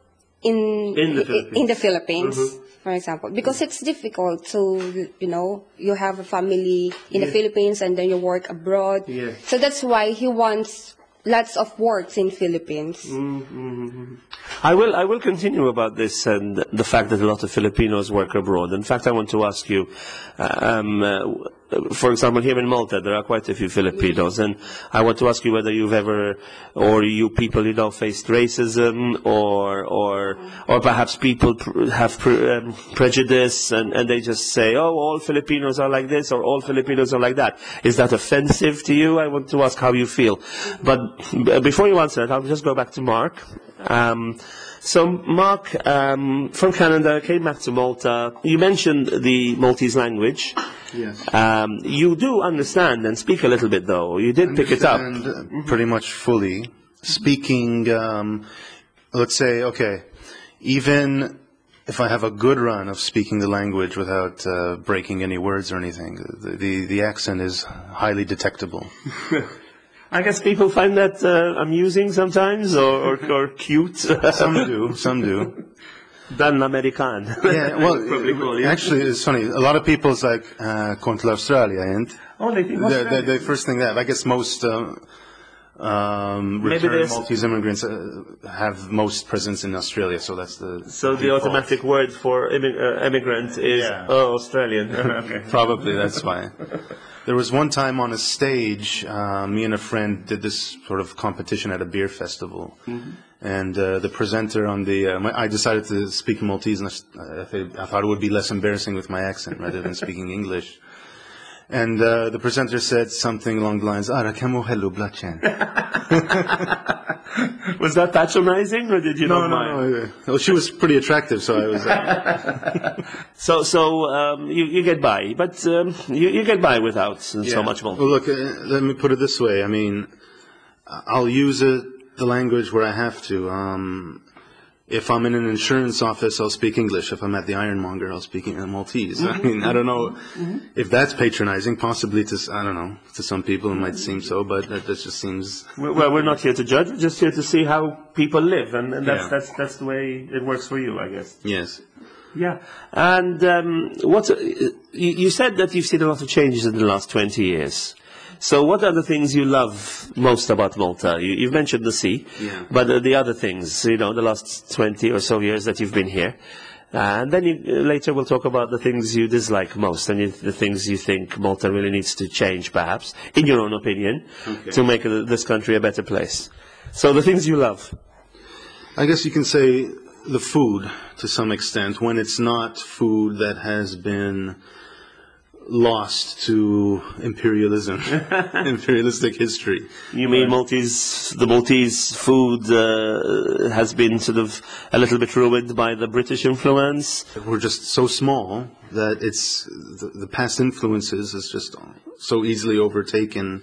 in
In the Philippines.
in the Philippines,
Mhm.
for example, because it's difficult to, you know, you have a family in
Yeah.
the Philippines and then you work abroad.
Yeah.
So that's why he wants lots of works in Philippines.
Mm-hmm. I will. I will continue about this and the fact that a lot of Filipinos work abroad. In fact, I want to ask you. Um, uh, for example, here in Malta, there are quite a few Filipinos, and I want to ask you whether you've ever, or you people, you know, faced racism, or or or perhaps people pr- have pr- um, prejudice, and, and they just say, oh, all Filipinos are like this, or all Filipinos are like that. Is that offensive to you? I want to ask how you feel. But b- before you answer that, I'll just go back to Mark. Um, so, Mark, um, from Canada, came back to Malta. You mentioned the Maltese language.
Yes.
Um, you do understand and speak a little bit, though. You did pick it up.
Understand, uh, pretty much fully. Speaking, um, let's say, okay, even if I have a good run of speaking the language without uh, breaking any words or anything, the, the, the accent is highly detectable.
I guess people find that uh, amusing sometimes, or, or, or cute.
Some do, some do.
Dan American.
Yeah, well,
Probably cool, yeah.
actually, it's funny. A lot of people's like, uh, contre l'Australia, and
Oh, they think
the, the, the first thing that, I guess most um, um,
Maybe
return
there's-
Maltese immigrants uh, have most presence in Australia, so that's the
So the
default.
automatic word for immi- uh, immigrant is
Yeah.
oh, Australian. Okay.
Probably, that's why. There was one time on a stage, uh, me and a friend did this sort of competition at a beer festival.
Mm-hmm.
And uh, the presenter on the, uh, my, I decided to speak Maltese, and I, I th- I thought it would be less embarrassing with my accent rather than speaking English. And uh, the presenter said something along the lines, "Ara kemo hello blachan."
Was that patronizing, or did you
No,
not
no,
mind?
no. Well, she was pretty attractive, so I was. Uh,
So, so um, you, you get by, but um, you, you get by without so
Yeah.
much more.
Well, look, uh, let me put it this way. I mean, I'll use it, the language where I have to. Um, if I'm in an insurance office, I'll speak English. If I'm at the ironmonger, I'll speak in Maltese. I mean, I don't know if that's patronizing. Possibly to, s- I don't know, to some people it might seem so, but that, that just seems.
Well, we're not here to judge. We're just here to see how people live, and, and that's
Yeah.
that's that's the way it works for you, I guess.
Yes.
Yeah. And um, what uh, you, you said that you've seen a lot of changes in the last twenty years. So, what are the things you love most about Malta? You, you've mentioned the sea,
Yeah.
but uh, the other things, you know, the last twenty or so years that you've been here. Uh, and then you, uh, later we'll talk about the things you dislike most and you, the things you think Malta really needs to change, perhaps, in your own opinion,
Okay.
to make uh, this country a better place. So, the things you love.
I guess you can say the food to some extent, when it's not food that has been lost to imperialism, imperialistic history.
You mean Maltese, the Maltese food uh, has been sort of a little bit ruined by the British influence?
We're just so small that it's the, the past influences has just so easily overtaken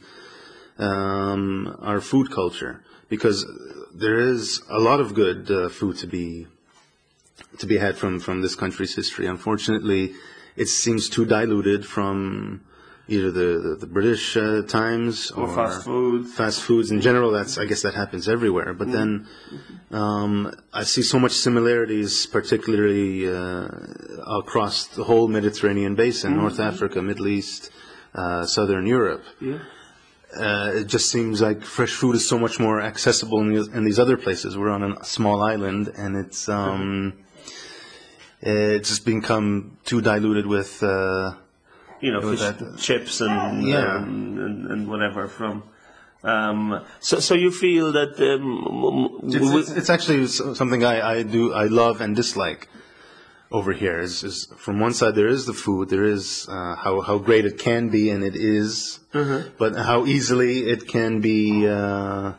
um, our food culture, because there is a lot of good uh, food to be to be had from from this country's history. Unfortunately, it seems too diluted from either the, the, the British uh, times
Or fast food.
Fast foods in general. That's I guess that happens everywhere. But then um, I see so much similarities, particularly uh, across the whole Mediterranean basin, North Africa, Middle East, uh, Southern Europe.
Yeah.
Uh, it just seems like fresh food is so much more accessible in these, in these other places. We're on a small island, and it's um, it's just become too diluted with uh,
you know,
With
fish
that-
chips and,
Yeah.
um, and and whatever from. Um, so, so you feel that um,
It's,
w-
it's, it's actually s- something I, I do, I love and dislike over here. Is, is from one side there is the food, there is uh, how how great it can be, and it is, but how easily it can be, uh,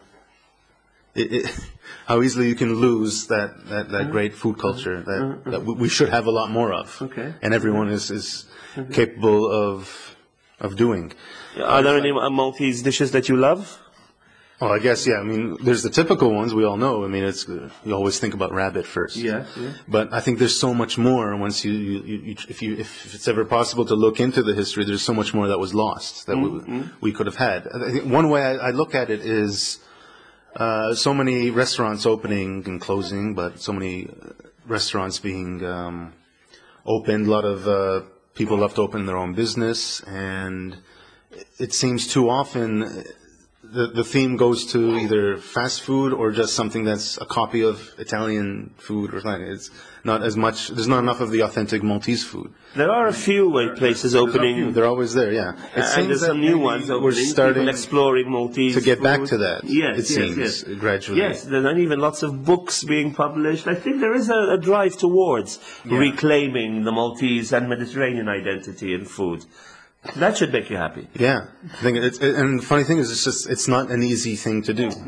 it, it, how easily you can lose that that, that great food culture that that we, we should have a lot more of,
Okay.
and everyone is is capable of of doing.
are there any Maltese dishes that you love?
Oh, I guess, yeah. I mean, there's the typical ones we all know. I mean, it's uh, you always think about rabbit first.
Yeah, yeah.
But I think there's so much more once you, you, you, you if you if it's ever possible to look into the history, there's so much more that was lost that
Mm-hmm.
we, we could have had. I think one way I, I look at it is uh, so many restaurants opening and closing, but so many uh, restaurants being um, opened. A lot of uh, people left open their own business, and it seems too often the the theme goes to either fast food or just something that's a copy of Italian food or something. It's not as much. There's not enough of the authentic Maltese food.
There are a few uh, places opening.
They're always there. Yeah, it
and there's
that
some new
maybe
ones opening.
we're starting
people exploring Maltese
to get back
food.
to that.
Yes,
it
yes,
seems
yes.
gradually.
Yes, there are even lots of books being published. I think there is a, a drive towards reclaiming the Maltese and Mediterranean identity in food. That should make you happy.
Yeah, I think it's, it, and the funny thing is, it's just it's not an easy thing to do.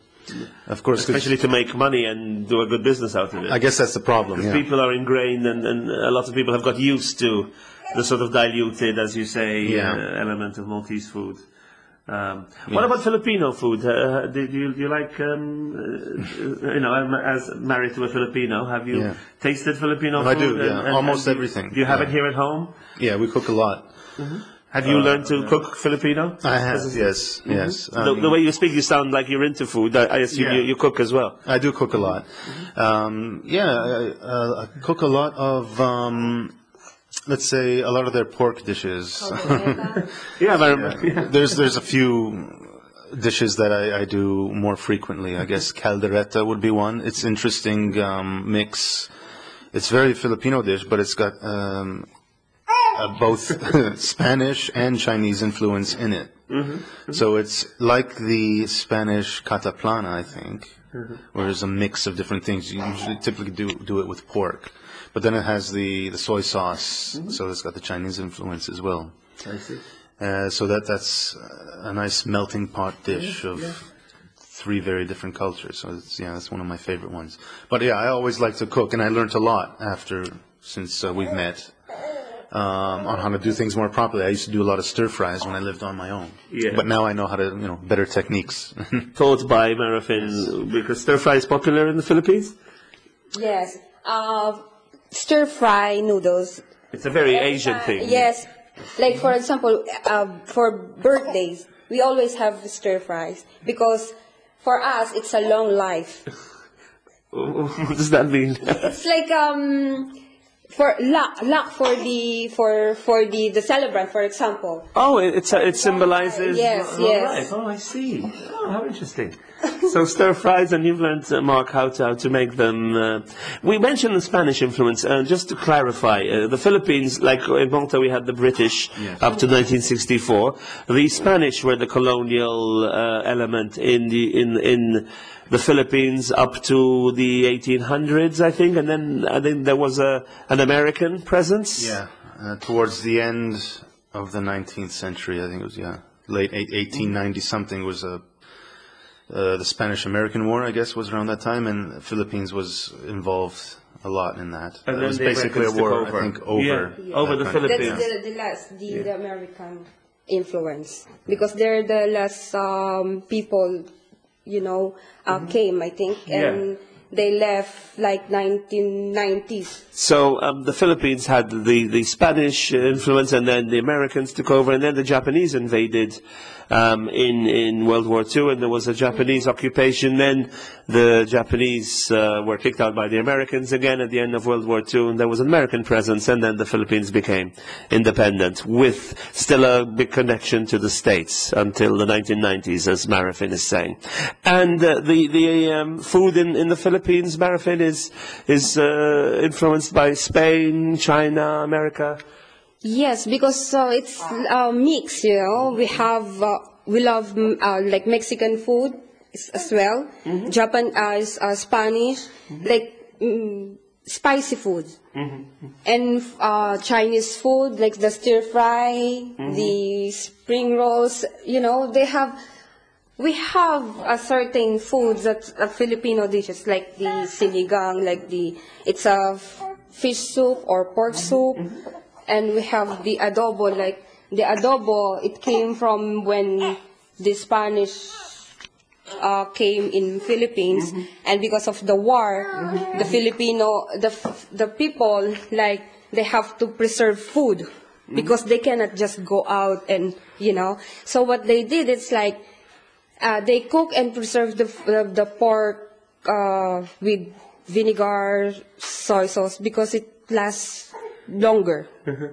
Of course, 'cause
Especially to make money and do a good business out of it.
I guess that's the problem. Yeah.
People are ingrained, and, and a lot of people have got used to the sort of diluted, as you say,
Yeah.
uh, element of Maltese food. Um, What about Filipino food? Uh, do, do, you, do you like, um, uh, you know, I'm as married to a Filipino, have you
Yeah.
tasted Filipino
I
food?
do, yeah. Almost
do you-
everything,
Do you have
yeah.
it here at home?
Yeah, we cook a lot.
Have you learned to cook Filipino?
I have. Yes, yes.
The,
Um,
the way you speak, you sound like you're into food. I, I assume
Yeah.
you, you cook as well.
I do cook a lot. Um, yeah, I, uh, I cook a lot of, um, let's say, a lot of their pork dishes.
Yeah, very much. Yeah.
there's there's a few dishes that I, I do more frequently. I guess caldereta would be one. It's interesting um, mix. It's very Filipino dish, but it's got um, uh, both Spanish and Chinese influence in it. So it's like the Spanish cataplana, I think, where there's a mix of different things. You usually typically do do it with pork, but then it has the, the soy sauce, so it's got the Chinese influence as well.
I see.
Uh, so that that's a nice melting pot dish of three very different cultures. So it's, yeah, that's one of my favorite ones. But yeah, I always like to cook, and I learned a lot after since uh, we've met. Um, on how to do things more properly. I used to do a lot of stir fries when I lived on my own.
Yeah.
But now I know how to, you know, better techniques.
Taught by Marafin, because stir fry is popular in the Philippines?
Yes. Uh, stir fry noodles.
It's a very
Every
Asian
time-
thing.
Yes. Like, for example, uh, for birthdays, we always have stir fries because for us, it's a long life.
What does that mean?
It's like, um, for luck, luck for the, for, for the, the celebrant, for example.
Oh, it, it's a, it symbolizes.
Yes,
oh,
yes.
Right. Oh, I see. Oh, how interesting. So stir fries, and you've learned, uh, Mark, how to how to make them. Uh, we mentioned the Spanish influence. Uh, just to clarify, uh, the Philippines, like in Malta, we had the British up to nineteen sixty-four. The Spanish were the colonial uh, element in the in in the Philippines up to the eighteen hundreds, I think, and then I think there was a an American presence.
Yeah, uh, towards the end of the nineteenth century, I think it was, yeah, late eight- eighteen ninety something was a, uh, the Spanish-American War, I guess, was around that time, and the Philippines was involved a lot in that.
And
it
then
was
the
basically a
Americans took
war,
over.
I think, over,
Yeah, over the
that country.
Philippines.
That's the, the last, the, the American influence. Because they're the last um, people, you know, uh, came, I think, and they left like nineteen nineties.
So um, the Philippines had the, the Spanish influence, and then the Americans took over, and then the Japanese invaded um, in in World War Two, and there was a Japanese occupation. Then the Japanese uh, were kicked out by the Americans again at the end of World War Two, and there was an American presence, and then the Philippines became independent, with still a big connection to the States until the nineteen nineties, as Marafin is saying. And uh, the the um, food in, in the Philippines, Marafin, is is uh, influenced by Spain, China, America.
Yes, because uh, it's uh, mixed, you know. We have, uh, we love mm, uh, like Mexican food as as well.
Mm-hmm.
Japan, uh, is, uh, Spanish, like mm, spicy food.
Mm-hmm.
And uh, Chinese food, like the stir fry,
Mm-hmm.
the spring rolls, you know, they have, we have a certain foods that uh, Filipino dishes, like the sinigang, like the, it's a f- fish soup or pork soup. And we have the adobo, like the adobo, it came from when the Spanish uh, came in Philippines, and because of the war, the Filipino, the f- the people, like, they have to preserve food because they cannot just go out and, you know. So what they did, it's like, uh, they cook and preserve the f- the, the pork uh, with vinegar, soy sauce, because it lasts longer.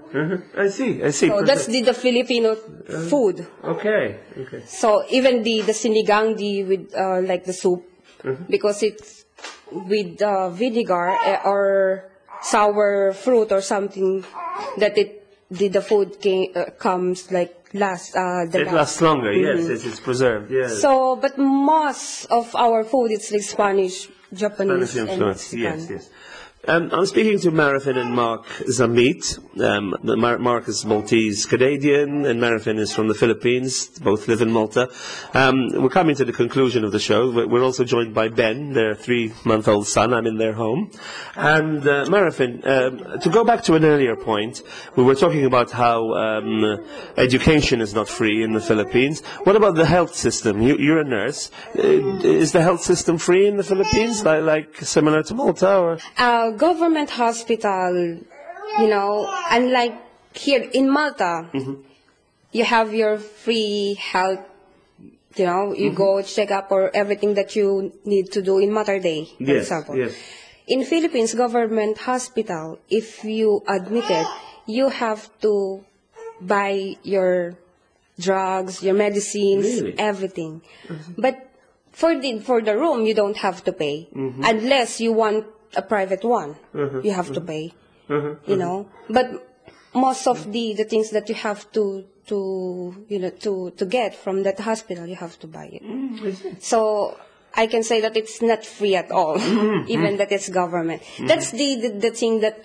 I see, I see.
So that's the, the Filipino food.
Okay, okay.
So even the the sinigang, the with uh, like the soup, because it's with uh, vinegar uh, or sour fruit or something, that it the, the food came, uh, comes like last uh, the
It
last.
lasts longer, yes,
Mhm.
it's, it's preserved, yes.
So, but most of our food, it's like Spanish, Japanese,
Spanish
and
influence,
Mexican.
yes, yes. Um, I'm speaking to Marifin and Mark Zamit. Um, the Mar- Mark is Maltese Canadian, and Marifin is from the Philippines. Both live in Malta. Um, we're coming to the conclusion of the show. We're we're also joined by Ben, their three-month-old son. I'm in their home. And uh, Marifin, um, to go back to an earlier point, we were talking about how um, education is not free in the Philippines. What about the health system? You, you're a nurse. Uh, is the health system free in the Philippines, like, like similar to Malta? Or?
Uh, government hospital, you know, unlike here in Malta, you have your free health, you know, you go check up or everything that you need to do in Mater Dei, for
Yes,
example.
yes.
In Philippines, government hospital, if you admitted, you have to buy your drugs, your medicines,
Really?
everything. But for the for the room, you don't have to pay, unless you want a private one. You have to pay, you know. But most of the, the things that you have to to you know to to get from that hospital, you have to buy it. So I can say that it's not free at all, even that it's government. That's the, the the thing that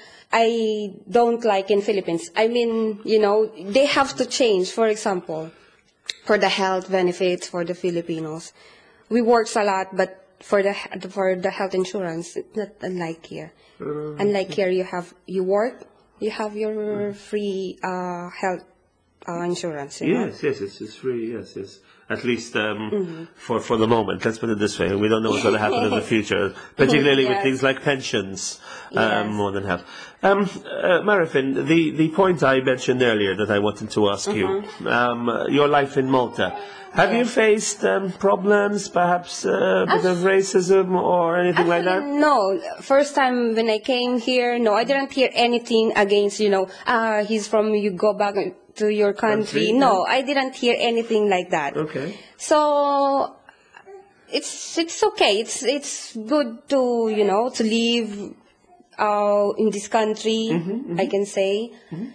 I don't like in Philippines. I mean, you know, they have to change. For example, for the health benefits for the Filipinos, we work a lot, but for the for the health insurance, it's not unlike here. Unlike here, you have you work, you have your free uh, health uh, insurance. You know?
Yes, yes, it's, it's free, yes, yes. At least um, for, for the moment, let's put it this way. We don't know what's going to happen in the future, particularly with
Yes.
things like pensions, um,
Yes.
more than half. Um, uh, Marifin, the, the point I mentioned earlier that I wanted to ask you, um, uh, your life in Malta. Have you faced um, problems, perhaps uh, a bit of racism or anything like that?
No, first time when I came here, no, I didn't hear anything against, you know, ah, he's from, you go back to your country.
Country,
No, I didn't hear anything like that.
Okay.
So, it's, it's okay. It's, it's good to, you know, to live, uh, in this country, I can say.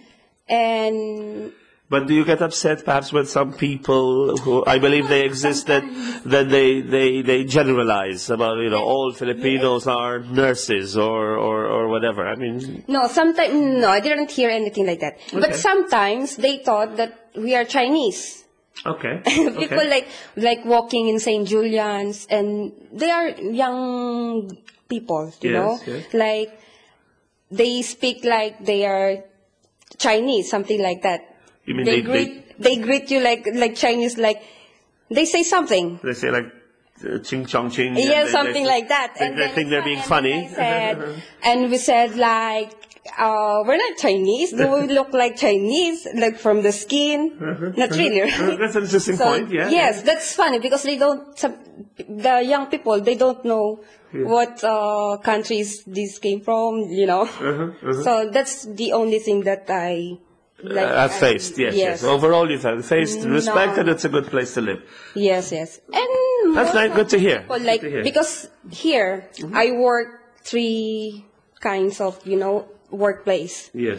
And,
But do you get upset perhaps with some people who, I believe they exist, that, that they, they, they generalize about, you know, all Filipinos are nurses or, or, or whatever? I mean,
no, sometimes, no, I didn't hear anything like that.
Okay.
But sometimes they thought that we are Chinese.
okay.
People
okay.
like like walking in Saint Julian's, and they are young people, you
Yes,
know,
yes.
like they speak like they are Chinese, something like that.
You mean
they,
they-
greet they, greet you like like Chinese, like they say something.
They say like, uh, ching chong ching.
Yeah,
They-
something
they-
like that.
They,
And
they
then-
think they're being
and
funny.
then I said, and we said like, uh, we're not Chinese. Do we look like Chinese, like from the skin? Not really, right?
That's an interesting
So,
point, yeah.
yes, that's funny because they don't, some, the young people, they don't know what uh, countries this came from, you know.
Uh-huh,
So that's the only thing that I like.
Uh, I've faced, yes, yes, Overall, you've had faced,
No.
respect, and it's a good place to live.
Yes, yes. And
That's
most
nice,
of
good to
the
hear.
people,
Good
like,
to hear.
because here, I work three kinds of, you know, workplace.
Yes.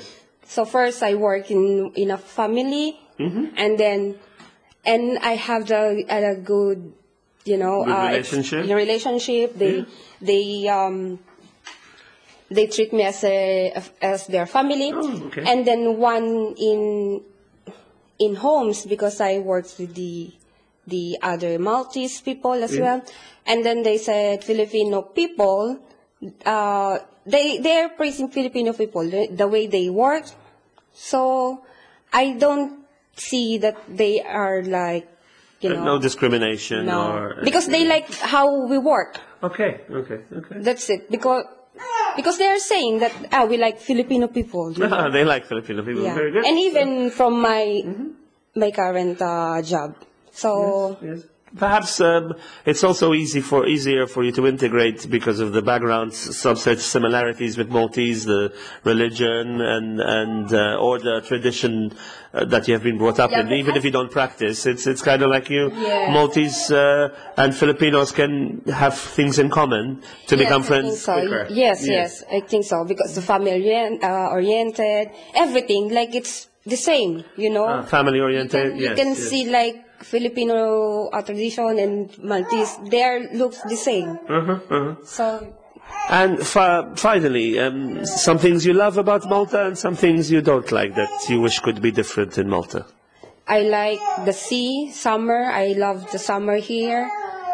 So first I work in in a family,
Mm-hmm.
and then and I have the a good, you know,
Good
uh,
relationship?
ex- relationship. They
Yeah.
they um they treat me as a as their family,
Oh, okay.
and then one in in homes because I worked with the the other Maltese people as
Yeah.
well, and then they said Filipino people, uh, they they're praising Filipino people the, the way they work, so I don't see that they are like, you
Uh,
know,
no discrimination
no,
or
because they like how we work.
Okay, okay, okay.
That's it. Because because they are saying that ah we like Filipino people. You know?
They like Filipino people.
Yeah.
Very good.
And even from my my current uh, job. So
Yes. Perhaps um, it's also easy for easier for you to integrate because of the backgrounds, some such similarities with Maltese, the religion and and uh, or the tradition uh, that you have been brought up
Yeah,
in.
but
Even
I-
if you don't practice, it's it's kind of like you
Yes.
Maltese uh, and Filipinos can have things in common to become
yes, I think
friends
so.
quicker.
Yes, yes, I think so because the family orient, uh, oriented, everything like it's the same. You know,
Ah, family
you
oriented.
can, you
yes,
can
yes.
see like Filipino uh, tradition and Maltese. Their looks the same.
Uh-huh, uh-huh.
So
And fi- finally, um, some things you love about Malta and some things you don't like that you wish could be different in Malta.
I like the sea, summer. I love the summer here.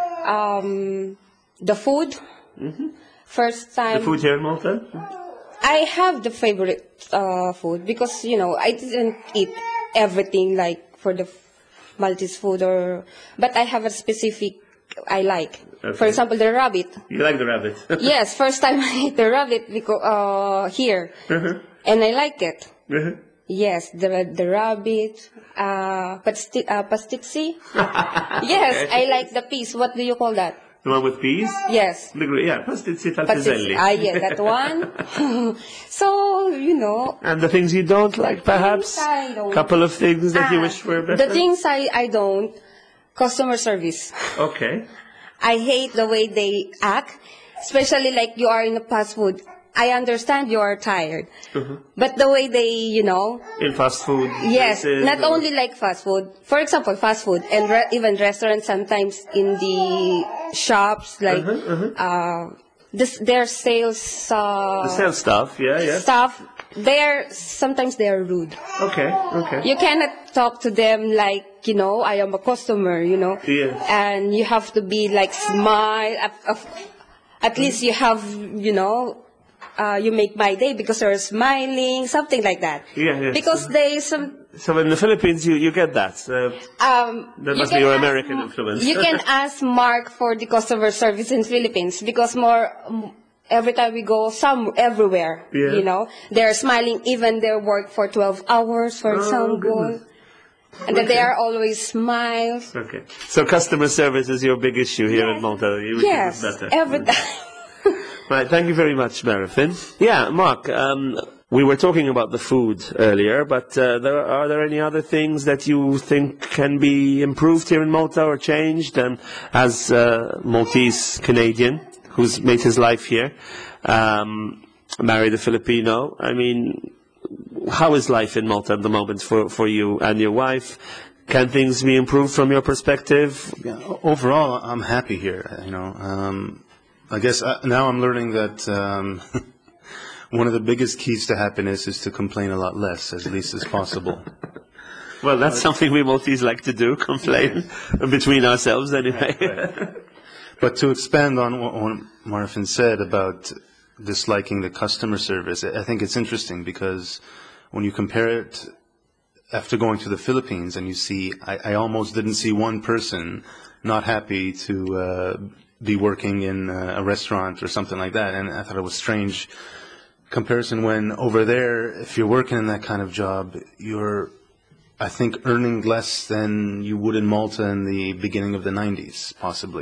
Um, the food. First time
The food here in Malta?
I have the favorite uh, food because you know I didn't eat everything like for the Maltese food or, but I have a specific I like. For
Okay.
example, the rabbit.
You like the rabbit?
Yes, first time I ate the rabbit because uh, here, and I like it. Yes, the the rabbit, uh, pasti uh, pastitsi. Yes, I like the piece. What do you call that?
The one with peas?
Yes.
The gr- yeah, pastizzi
Pastitsi.
faltizelli.
Ah, yeah, that one. So, you know,
And the things you don't like, perhaps?
I don't-
Couple of things that you
Ah,
wish were better?
the things I, I don't, customer service.
Okay.
I hate the way they act, especially like you are in a fast food. I understand you are tired, but the way they, you know,
In fast food.
yes,
places
not
or-
only like fast food. For example, fast food and re- even restaurants sometimes in the shops, like uh, this, their sales uh,
The sales stuff, yeah, yeah.
stuff. They're sometimes they're rude.
Okay, okay.
You cannot talk to them like, you know, I am a customer, you know.
Yeah.
And you have to be like smile. At, at, at least you have, you know, uh, you make my day because you're smiling, something like that.
Yeah, yeah.
Because they some
So in the Philippines, you, you get that. Uh,
um.
that
you
must be
can
your
ask-
American influence.
You can ask Mark for the customer service in Philippines because more. um, Every time we go some everywhere,
Yeah.
you know, they're smiling even their work for twelve hours, for
Oh,
example.
goodness.
And then they are always smiles.
Okay. So customer service is your big issue here in Malta. You wish it
Yes,
was better.
every time.
Right, thank you very much, Marifin. Yeah, Mark, um, we were talking about the food earlier, but uh, there, are there any other things that you think can be improved here in Malta or changed? Um, as a Maltese Canadian who's made his life here, um, married a Filipino, I mean, how is life in Malta at the moment for, for you and your wife? Can things be improved from your perspective?
Yeah, o- overall, I'm happy here. You know, um, I guess uh, now I'm learning that um, one of the biggest keys to happiness is to complain a lot less, as least as possible.
Well, that's something we Maltese like to do, complain between ourselves anyway.
But to expand on what, what Marfin said about disliking the customer service, I I think it's interesting because when you compare it after going to the Philippines and you see, I, I almost didn't see one person not happy to uh, be working in uh, a restaurant or something like that. And I thought it was strange comparison when over there, if you're working in that kind of job, you're, I think, earning less than you would in Malta in the beginning of the nineties, possibly.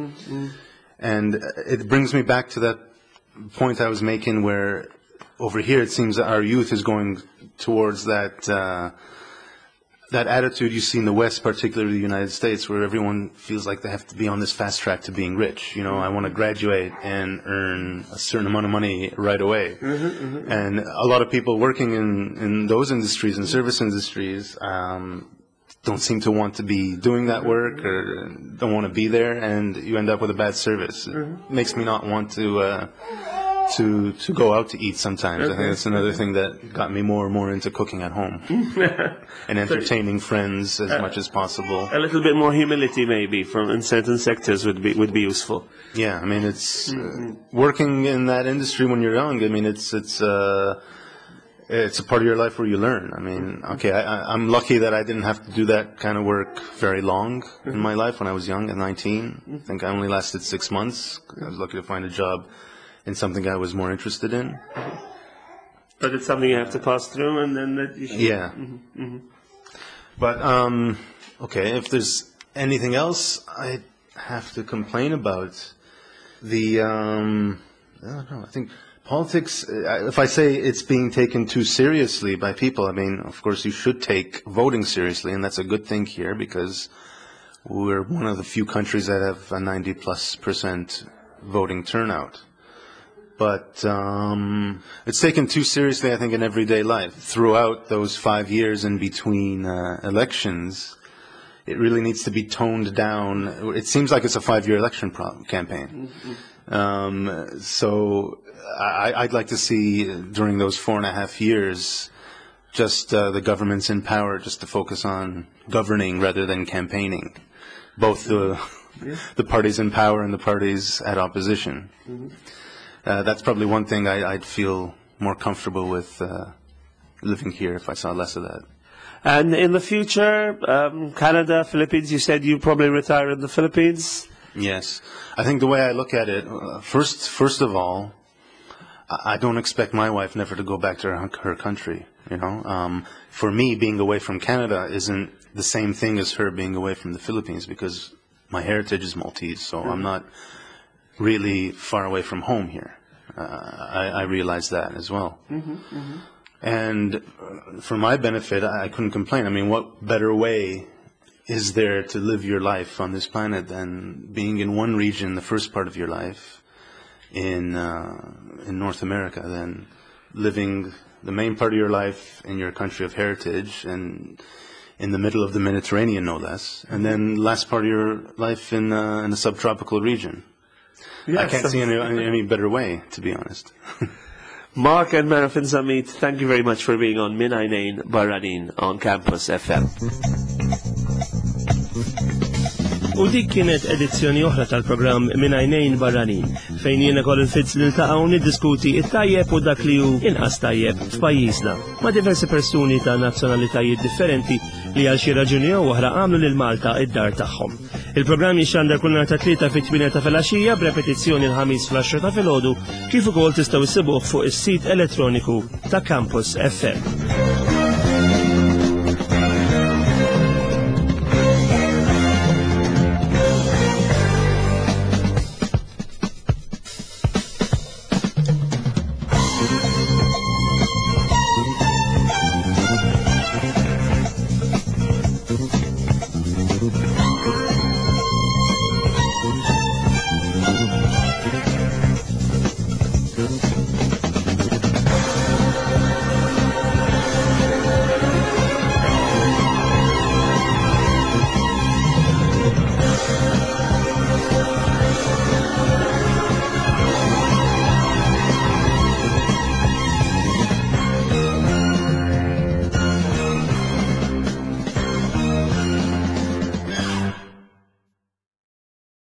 And it brings me back to that point I was making where over here it seems that our youth is going towards that uh, that attitude you see in the West, particularly the United States, where everyone feels like they have to be on this fast track to being rich. You know, I want to graduate and earn a certain amount of money right away. Mm-hmm, mm-hmm. And a lot of people working in, in those industries, in service industries, um, don't seem to want to be doing that work or don't want to be there, and you end up with a bad service. It mm-hmm. makes me not want to uh, to to go out to eat sometimes. Okay. I think that's another thing that got me more and more into cooking at home and entertaining friends as uh, much as possible.
A little bit more humility maybe from in certain sectors would be would be useful.
Yeah, I mean it's mm-hmm. uh, working in that industry when you're young. I mean it's it's uh, it's a part of your life where you learn. I mean, okay, I, I, I'm lucky that I didn't have to do that kind of work very long in my life when I was young at nineteen. I think I only lasted six months. I was lucky to find a job in something I was more interested in.
But it's something you have to pass through, and then that you should...
Yeah.
Mm-hmm. Mm-hmm.
But, um, okay, if there's anything else I have to complain about, the, um, I don't know, I think politics, if I say it's being taken too seriously by people, I mean, of course you should take voting seriously, and that's a good thing here, because we're one of the few countries that have a ninety plus percent voting turnout. But um, it's taken too seriously, I think, in everyday life. Throughout those five years in between uh, elections, it really needs to be toned down. It seems like it's a five-year election pro- campaign. Mm-hmm. Um, so I, I'd like to see, during those four and a half years, just uh, the governments in power just to focus on governing rather than campaigning, both the, yeah. the parties in power and the parties at opposition. Mm-hmm. Uh, that's probably one thing I, I'd feel more comfortable with uh, living here if I saw less of that.
And in the future, um, Canada, Philippines, you said you probably retire in the Philippines?
Yes. I think the way I look at it, uh, first first of all, I, I don't expect my wife never to go back to her, her country. You know, um, for me, being away from Canada isn't the same thing as her being away from the Philippines, because my heritage is Maltese, so mm-hmm. I'm not really far away from home here. Uh, I, I realize that as well. Mm-hmm, mm-hmm. And uh, for my benefit, I, I couldn't complain. I mean, what better way is there to live your life on this planet than being in one region, the first part of your life, in uh, in North America, than living the main part of your life in your country of heritage and in the middle of the Mediterranean, no less, and then last part of your life in, uh, in a subtropical region. Yes, I can't see any, any better way, to be honest.
Mark and Marafin Zamit, thank you very much for being on Min Aynayn Barranin on Campus F M.
U dik kienet edizzjoni oħra tal-programm Min Aynayn Barranin, fejn jiena kol il-fitz li ltaqgħu niddiskuti it-tajjeb u dak li hu inqas tajjeb f'pajjiżna ma' diversi persuni ta' nazzjonalitajiet differenti li għal xi raġuni jew oħra għamlu lil Malta id-dar tagħhom. Il-programm jixxandar kull nhar ta' tlieta fit-tmien ta' filgħaxija b'repetizzjoni l-ħamis fl-għaxra ta' filgħodu, kif ukoll tistgħu issibuh fuq is-sit elettroniku ta' Campus F M.